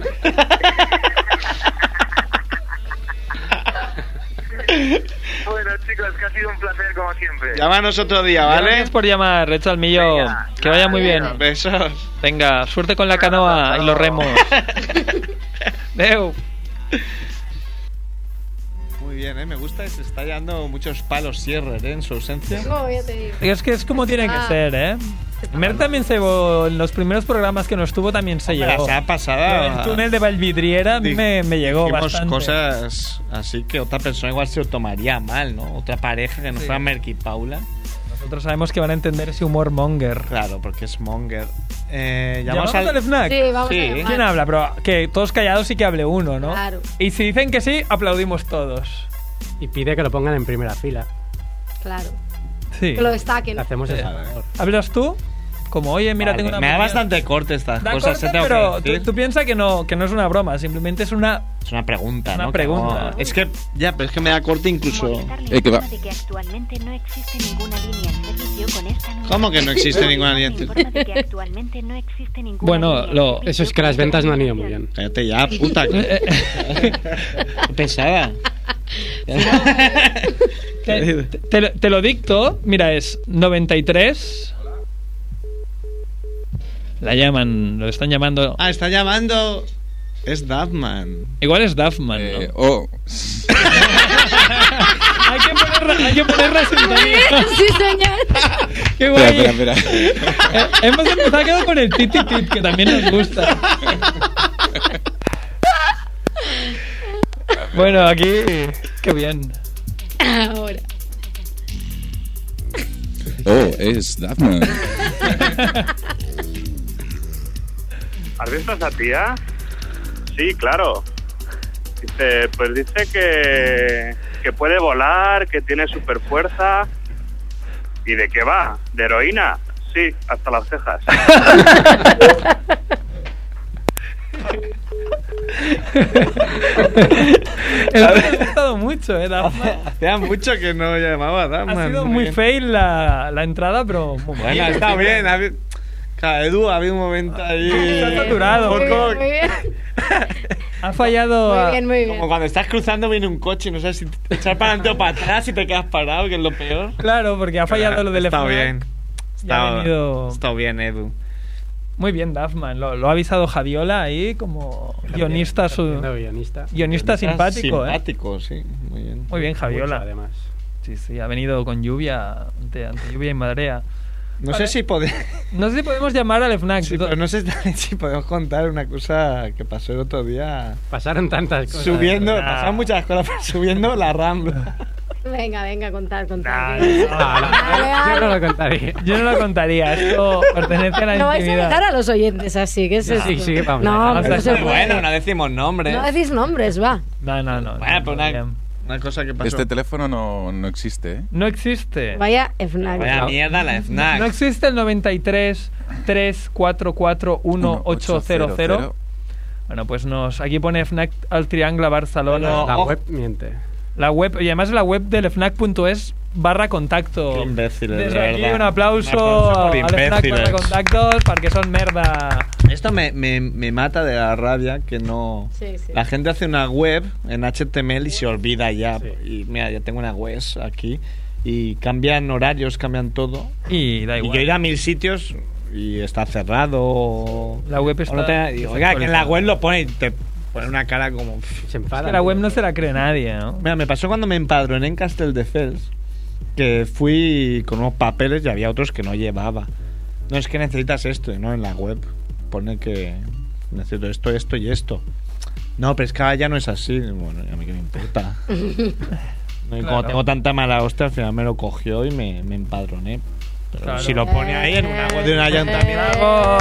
Bueno, chicos, que ha sido un placer como siempre. Llámanos otro día, ¿vale? Gracias por llamar, Recho Almillo. Venga, Que vaya muy bien. Besos. Venga, suerte con la canoa y los remos. Deu. Muy bien, me gusta que se está llevando muchos palos Sierrer, en su ausencia. No, ya te digo. Es que es como tiene que ser, Mer también se llevó, en los primeros programas que nos tuvo también se Hombre, llevó. la semana pasada El túnel de Valvidriera a mí me llegó dijimos bastante. cosas así que otra persona igual se lo tomaría mal, ¿no? Otra pareja que no fuera Merck y Paula. Nosotros sabemos que van a entender ese humor monger. Claro, porque es monger. ¿Llamamos al FNAC? Sí, vamos Sí. a llamar. ¿Quién habla? Pero que todos callados y que hable uno, ¿no? Claro. Y si dicen que sí, aplaudimos todos. Y pide que lo pongan en primera fila. Claro. Sí. Que lo destaquen. Le hacemos ese favor. ¿Hablas tú? Como, oye, mira, Vale, tengo una... me da opinión. bastante corte estas Da cosas, corte, tengo que pero decir. tú piensas que no es una broma, simplemente es una... Es una pregunta, Una ¿no? pregunta. Es que, ya, pero es que me da corte incluso... Que va. De que actualmente no existe ninguna línea en servicio con esta nueva- ¿Cómo que no existe ninguna línea en Informa de que actualmente no existe ninguna Bueno, línea en lo- servicio Eso es que con las ventas no han ido esta muy bien. Cállate ya, puta. Qué pesada. Te lo dicto, mira, es 93... La llaman, lo están llamando... Ah, está llamando... Es Duffman. Igual es Duffman, ¿no? Hay que poner la sintonía. Sí, señor. Qué guay. Espera. Hemos empezado a quedar con el titi-tit, que también nos gusta. Bueno, aquí... Qué bien. Ahora. Es Duffman. ¿Has visto a esa tía? Sí, claro. Dice que puede volar, que tiene super fuerza. ¿Y de qué va? ¿De heroína? Sí, hasta las cejas. Me ha gustado mucho, Duffman. Hacía mucho que no llamaba a Duffman. Ha sido muy fail la entrada, pero... muy Bueno, está bien. Claro, Edu, ha habido un momento ahí... Está saturado. Muy bien, muy bien. Ha fallado... Muy bien, muy bien. Como cuando estás cruzando viene un coche y no sabes si echar para adelante o para atrás y te quedas parado, que es lo peor. Claro, porque ha fallado lo del Está FNAC. bien. Ya ha venido... Está bien, Edu. Muy bien, Duffman. Lo ha avisado Javiola ahí como guionista. Guionista simpático, Simpático, sí. Muy bien. Muy bien, Javiola. Mucho, además. Sí, ha venido con lluvia, ante lluvia y marea. No Vale. sé si No sé si podemos llamar al FNAC. Sí, pero no sé si podemos contar una cosa que pasó el otro día. Pasaron tantas cosas. Pasaron muchas cosas, pero subiendo la Rambla. Venga, contar. Yo no lo contaría. Yo no lo contaría. Esto pertenece a la No vais a intimidad. dejar a los oyentes así, ¿qué es esto? Sí, vamos. No, Vamos a no se hacer- puede. Bueno, no decimos nombres. No decís nombres, va. No. Bueno, pero una cosa que pasó. Este teléfono no existe, ¿eh? No existe. Vaya FNAC. Vaya mierda la FNAC. No existe el 93 344 1800. Bueno, pues aquí pone FNAC al Triangle Barcelona. La web miente. La web, y además la web del fnac.es/contacto. Qué imbéciles, Desde de aquí verdad. un aplauso por al imbéciles. FNAC/contactos porque son merda. Esto me mata de la rabia que no... Sí. La gente hace una web en HTML y se olvida ya. Sí. Y mira, yo tengo una web aquí y cambian horarios, cambian todo. Y da Y igual. yo he ido a 1000 sitios y está cerrado. La web está O no te- digo, oiga, que en la web lo pone y te pone una cara como... Se enfada. Que la web no se la cree nadie, ¿no? Mira, me pasó cuando me empadroné en Castelldefels, que fui con unos papeles y había otros que no llevaba. No, es que necesitas esto, ¿no? En la web pone que necesito esto y esto. No, pero es que ahora ya no es así. Bueno, a mí que me importa. No, y como Claro. tengo tanta mala hostia, al final me lo cogió y me empadroné. Pero Claro. si lo pone ahí en una web de un ayuntamiento.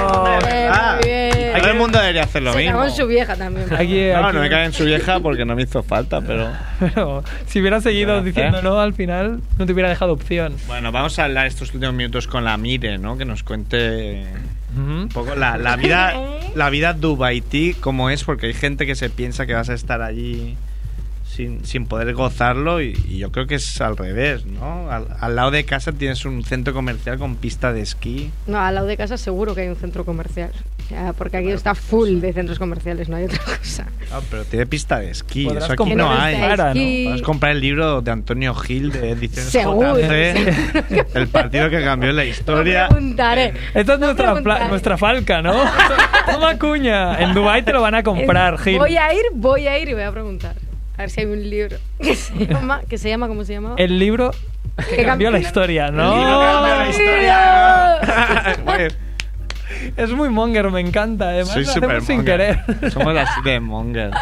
Todo el mundo debería hacer lo Se mismo. cagó en su vieja también. No me cae en su vieja porque no me hizo falta, pero... Pero si hubiera seguido diciendo no, al final no te hubiera dejado opción. Bueno, vamos a hablar estos últimos minutos con la Mire, ¿no? Que nos cuente un poco la vida Dubaití, cómo es, porque hay gente que se piensa que vas a estar allí sin poder gozarlo y yo creo que es al revés, ¿no? Al lado de casa tienes un centro comercial con pista de esquí. No, al lado de casa seguro que hay un centro comercial. Ya, porque aquí está full de centros comerciales, no hay otra cosa. Ah, pero tiene pista de esquí, Podrás eso aquí comprar no pista hay. de esquí. Puedes comprar el libro de Antonio Gil de Ediciones Seguro, JC, el partido que cambió la historia. No preguntaré. Esta es nuestra falca, ¿no? Toma cuña. En Dubái te lo van a comprar, Gil. Voy a ir y voy a preguntar. A ver si hay un libro que se llama ¿cómo se llamaba? El libro que cambió la historia, ¿no? El libro que cambió la historia, ¿no? Es muy monger, me encanta. Además, Soy lo super hacemos sin monger. querer. Somos así de mongers.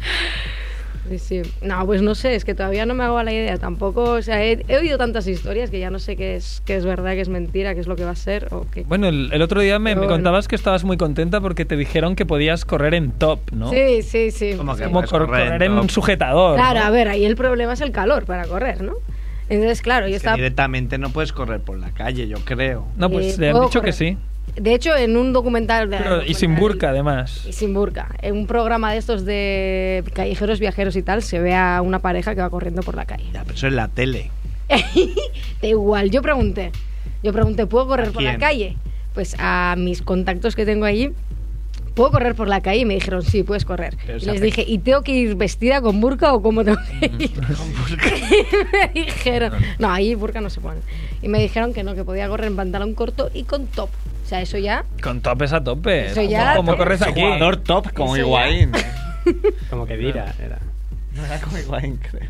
Sí. No, pues no sé, es que todavía no me hago a la idea tampoco. O sea, he oído tantas historias que ya no sé qué es verdad, qué es mentira, qué es lo que va a ser o qué. Bueno, el otro día me contabas que estabas muy contenta porque te dijeron que podías correr en top, ¿no? Sí. Como que Como puedes correr en un top. sujetador. Claro, ¿no? a ver, ahí el problema es el calor para correr, ¿no? Entonces, claro, yo Es que estaba... directamente no puedes correr por la calle, yo creo. No, pues le han puedo dicho que correr. sí. De hecho, en un documental... Y sin burka, además. Y sin burka. En un programa de estos de callejeros viajeros y tal, se ve a una pareja que va corriendo por la calle. Ya, pero eso es la tele. Da igual, yo pregunté, ¿puedo correr ¿A por la quién? calle? Pues a mis contactos que tengo allí, ¿puedo correr por la calle? Y me dijeron, sí, puedes correr. Pero Y se les hace- dije, ¿y tengo que ir vestida con burka o cómo tengo que ir? Y me dijeron, no, ahí burka no se pone. Y me dijeron que no, que podía correr en pantalón corto y con top. O sea, eso ya... Con topes a tope. Eso ya- Como corres aquí. Jugador top como Eso ya. Higuaín. Como que Dira era. No era como Higuaín, creo.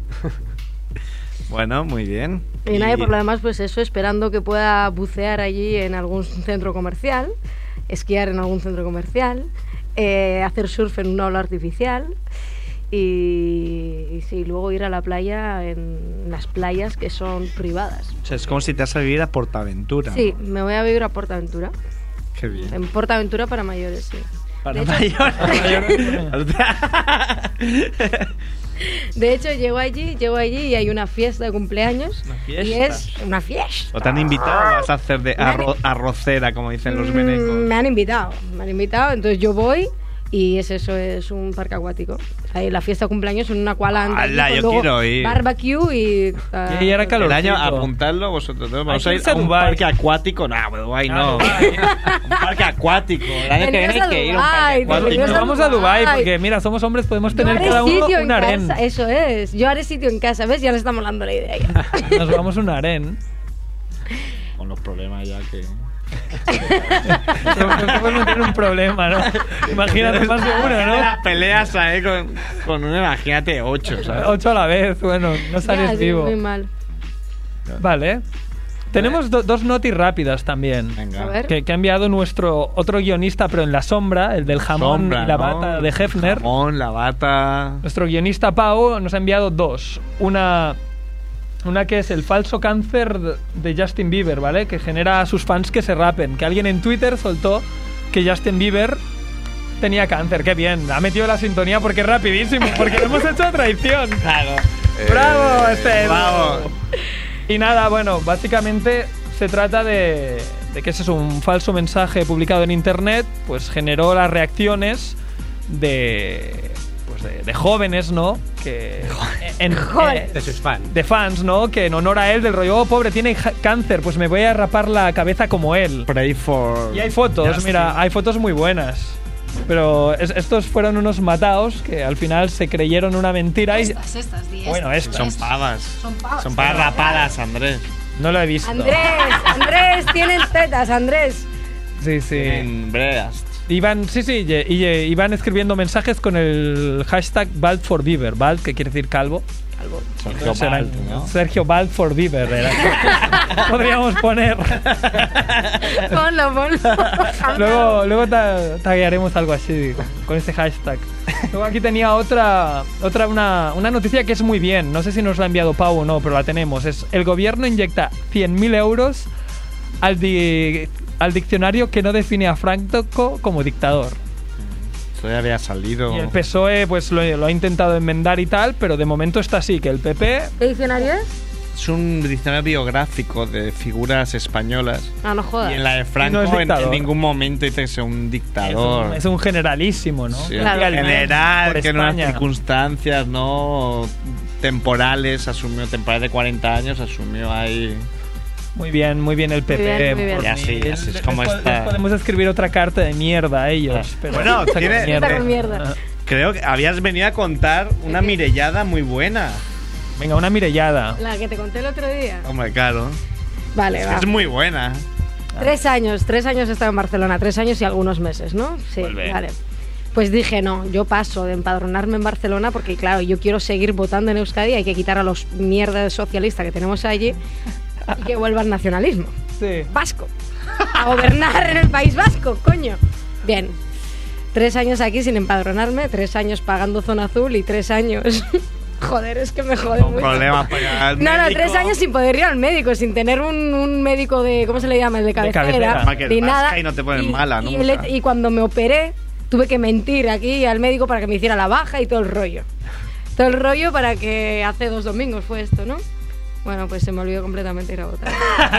Bueno, muy bien. Y nada, y por lo demás, pues eso, esperando que pueda bucear allí en algún centro comercial, esquiar en algún centro comercial, hacer surf en una ola artificial y sí, luego ir a la playa en las playas que son privadas. O sea, es como si te vas a vivir a Portaventura. Sí, me voy a vivir a Portaventura. Qué bien. En Portaventura para mayores, sí. Para de hecho- mayores. De hecho, llego allí y hay una fiesta de cumpleaños. ¿Una fiesta? Y es una fiesta. ¿O te han invitado o vas a hacer de arrocera, como dicen los venecos? Me han invitado, entonces yo voy y es eso, es un parque acuático. Ahí la fiesta de cumpleaños en un Aqualand. ¡Hala, allí, yo con luego quiero ir! Barbecue y... Y ahora El calorcito. año, apuntadlo vosotros dos. Vamos Hay a que ir a irse a un Dubái. parque acuático. No, Dubái no. Un parque acuático. El año que viene hay que ir a un parque Dubái, acuático. Nos vamos a Dubái porque, mira, somos hombres, podemos tener Yo haré cada uno sitio en un harén. casa, eso es. Yo haré sitio en casa, ¿ves? Ya le estamos dando la idea ya. Nos vamos a un harén. Con los problemas ya que... Nos podemos meter en un problema, ¿no? Imagínate más de uno, ¿no? Las peleas ahí con uno, imagínate 8, ¿sabes? 8 a la vez, bueno, no sales Ya, sí, vivo. muy mal. Vale. Tenemos dos notis rápidas también. Venga. A ver. Que ha enviado nuestro otro guionista, pero en la sombra, el del jamón Sombra, y la ¿no? bata de Hefner. Jamón, la bata... Nuestro guionista Pau nos ha enviado dos. Una que es el falso cáncer de Justin Bieber, ¿vale? Que genera a sus fans que se rapen. Que alguien en Twitter soltó que Justin Bieber tenía cáncer. ¡Qué bien! Ha metido la sintonía porque es rapidísimo, porque lo hemos hecho a traición. Claro. ¡Bravo, Esther! Bravo. Y nada, bueno, básicamente se trata de que ese es un falso mensaje publicado en internet, pues generó las reacciones de jóvenes, ¿no? Que De sus fans. de fans, ¿no? Que en honor a él del rollo, oh, pobre, tiene cáncer, pues me voy a rapar la cabeza como él. Pray for... Y hay fotos, Justin. mira, hay fotos muy buenas. Pero estos fueron unos mataos que al final se creyeron una mentira y... Estas, Bueno, estas. Son pavas. Son pavas. Son pavas rapadas, Andrés. No lo he visto. Andrés, tienen tetas, Andrés. Sí, sí. En breas. Iban, sí, iban escribiendo mensajes con el hashtag Bald for Bieber. Bald, que quiere decir calvo. Sergio Será- Balt, ¿no? Sergio Bald for Bieber. Era. Podríamos poner. Ponlo. Luego taguearemos algo así con este hashtag. Luego aquí tenía una noticia que es muy bien. No sé si nos la ha enviado Pau o no, pero la tenemos. Es el gobierno inyecta 100.000 euros al diccionario que no define a Franco como dictador. Eso ya había salido. Y el PSOE pues lo ha intentado enmendar y tal, pero de momento está así, que el PP... ¿Qué diccionario es? Es un diccionario biográfico de figuras españolas. Ah, no jodas. Y en la de Franco no es en ningún momento dice que sea un dictador. Es un generalísimo, ¿no? Sí, Claro. general, Por que en unas España. circunstancias no temporales, temporales de 40 años, asumió ahí. Muy bien el PP. Muy bien, muy bien. Ya sí, es como Les está. podemos escribir otra carta de mierda a ellos. Pero Bueno, saca tiene- Carta con mierda. Creo que habías venido a contar una mirellada muy buena. Venga, una mirellada. La que te conté el otro día. Hombre, claro. Vale, va. Es muy buena. 3 años he estado en Barcelona, 3 años y algunos meses, ¿no? Sí, Vuelve. vale. Pues dije, no, yo paso de empadronarme en Barcelona porque, claro, yo quiero seguir votando en Euskadi, hay que quitar a los mierdas socialistas que tenemos allí y que vuelva el nacionalismo Sí. vasco. A gobernar en el País Vasco, coño. Bien. 3 años aquí sin empadronarme, 3 años pagando zona azul y 3 años... Joder, es que me jode Un mucho. problema para el No, médico. 3 años sin poder ir al médico, sin tener un médico de, ¿cómo se le llama? El de cabecera. cabecera. Que Ni rasca nada. y no te ponen mala, ¿no? Y cuando me operé, tuve que mentir aquí al médico para que me hiciera la baja y todo el rollo. Todo el rollo para que hace 2 domingos fue esto, ¿no? Bueno, pues se me olvidó completamente ir a votar.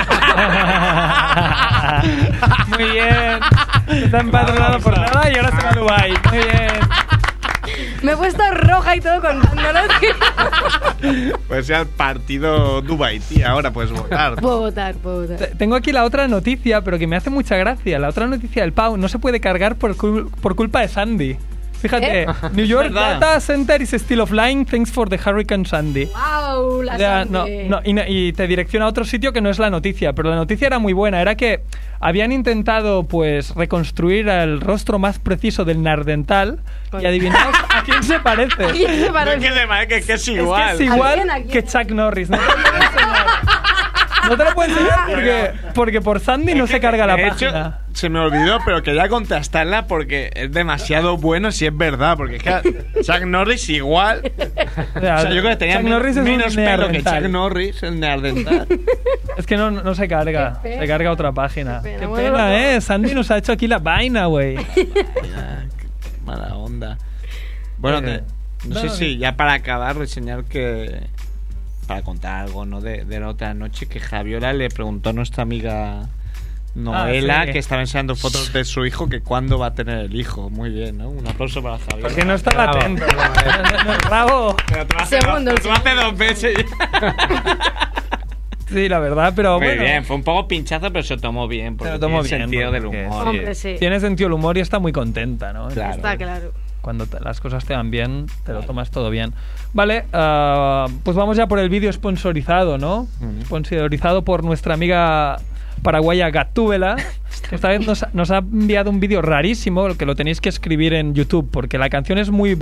Muy bien. Está empadronado por nada y ahora se va a Dubái. Muy bien. Me he puesto roja y todo contándolo. Pues sea el partido Dubai, tía. Ahora puedes votar. Puedo votar. Tengo aquí la otra noticia, pero que me hace mucha gracia. La otra noticia del Pau no se puede cargar por culpa de Sandy. Fíjate, New York ¿Verdad? Data Center is still offline thanks for the Hurricane Sandy. ¡Wow! La Ya, sangre. y te direcciona a otro sitio que no es la noticia, pero la noticia era muy buena, era que habían intentado pues reconstruir el rostro más preciso del Nardental y adivinaos a quién se parece. ¿A quién se parece? Que es Es igual. que es igual ¿A quién? que Chuck Norris. No te lo puedo enseñar porque por Sandy no se carga la De hecho, página. se me olvidó, pero quería contestarla porque es demasiado bueno si es verdad. Porque es que Chuck Norris igual. O sea, yo creo que tenía Chuck Norris es menos un pelo que neandertal. Chuck Norris, el neandertal. Es que no se carga. Qué pena. Se carga otra página. Qué pena. Qué Bueno, pena, Sandy nos ha hecho aquí la vaina, güey. Ya, qué mala onda. Bueno, no sé si ya para acabar, reseñar que. Para contar algo, ¿no? De la otra noche que Javiola le preguntó a nuestra amiga Noela, sí. que estaba enseñando fotos de su hijo, que cuándo va a tener el hijo. Muy bien, ¿no? Un aplauso para Javiola. Porque no estaba Bravo. atento. Bravo. Pero tú hace Segundo, dos- tú hace 2 veces ya. Sí, la verdad, pero Muy bueno. bien, fue un poco pinchazo, pero se tomó bien. Porque Se lo tomó tiene bien, sentido del porque humor. Hombre, sí. Tiene sentido el humor y está muy contenta, ¿no? Claro. Está claro. Cuando las cosas te van bien, te lo tomas todo bien. Vale, pues vamos ya por el vídeo sponsorizado, ¿no? Sponsorizado por nuestra amiga paraguaya Gatúbela. Esta vez nos ha enviado un vídeo rarísimo, que lo tenéis que escribir en YouTube, porque la canción es muy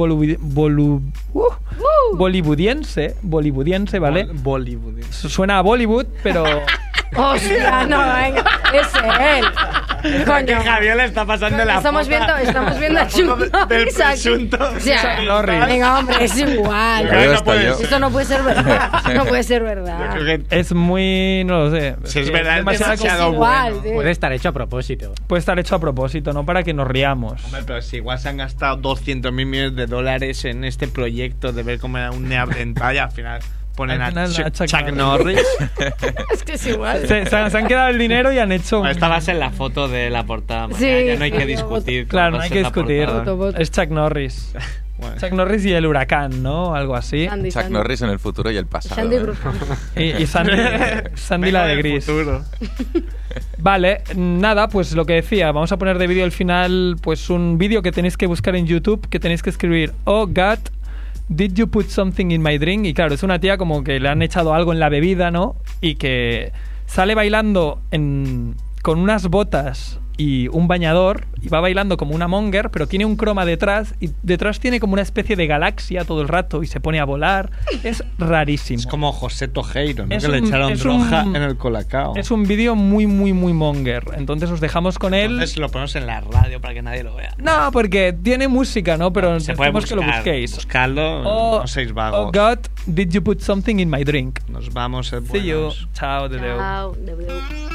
bollywoodiense, ¿vale? Bollywood. Suena a Bollywood, pero... Hostia, no, venga. Ese, él. Que Coño. Javiola está pasando la Estamos foto- viendo a Chuck del Norris aquí. presunto O sea, Chuck Norris. venga, hombre, es igual. Claro, no hasta puede yo. ser. Esto no puede ser verdad. No puede ser Yo verdad. creo que Es muy... no lo sé. si es que verdad, es demasiada demasiado Es igual, bueno. tío. Puede estar hecho a propósito. Puede estar hecho a propósito, no para que nos riamos. Hombre, pero si igual se han gastado 200.000 millones de dólares en este proyecto de ver cómo era un neandertal y al final ponen Al a final a Chuck Chuck Norris. Es que es igual. Se han quedado el dinero y han hecho... Esta va a ser la foto de la portada. Sí, ya no hay que sí, discutir. Claro, no va a hay ser que la discutir. portada. Voto. Es Chuck Norris. Bueno. Chuck Norris y el huracán, ¿no? Algo así. Sandy, Chuck Sandy. Norris en el futuro y el pasado. Sandy ¿eh? Brooklyn. Y Sandy la de Vengo del gris. futuro. Vale, nada, pues lo que decía, vamos a poner de vídeo al final pues un vídeo que tenéis que buscar en YouTube, que tenéis que escribir "Oh God, did you put something in my drink?" Y claro, es una tía como que le han echado algo en la bebida, ¿no? Y que sale bailando con unas botas y un bañador y va bailando como una monger, pero tiene un croma detrás y detrás tiene como una especie de galaxia todo el rato y se pone a volar. Es rarísimo. Es como José Tojeiro, ¿no? Es Que le un- echaron es droga un- en el colacao. Es un vídeo muy, muy, muy monger. Entonces os dejamos con él. Entonces lo ponemos en la radio para que nadie lo vea. No, porque tiene música, ¿no? Pero Se puede necesitamos que lo buscar, busquéis. buscarlo, Oh, no seáis vagos. Oh God, did you put something in my drink? Nos vamos, See you. buenos. Chao, de Chao. Adeu.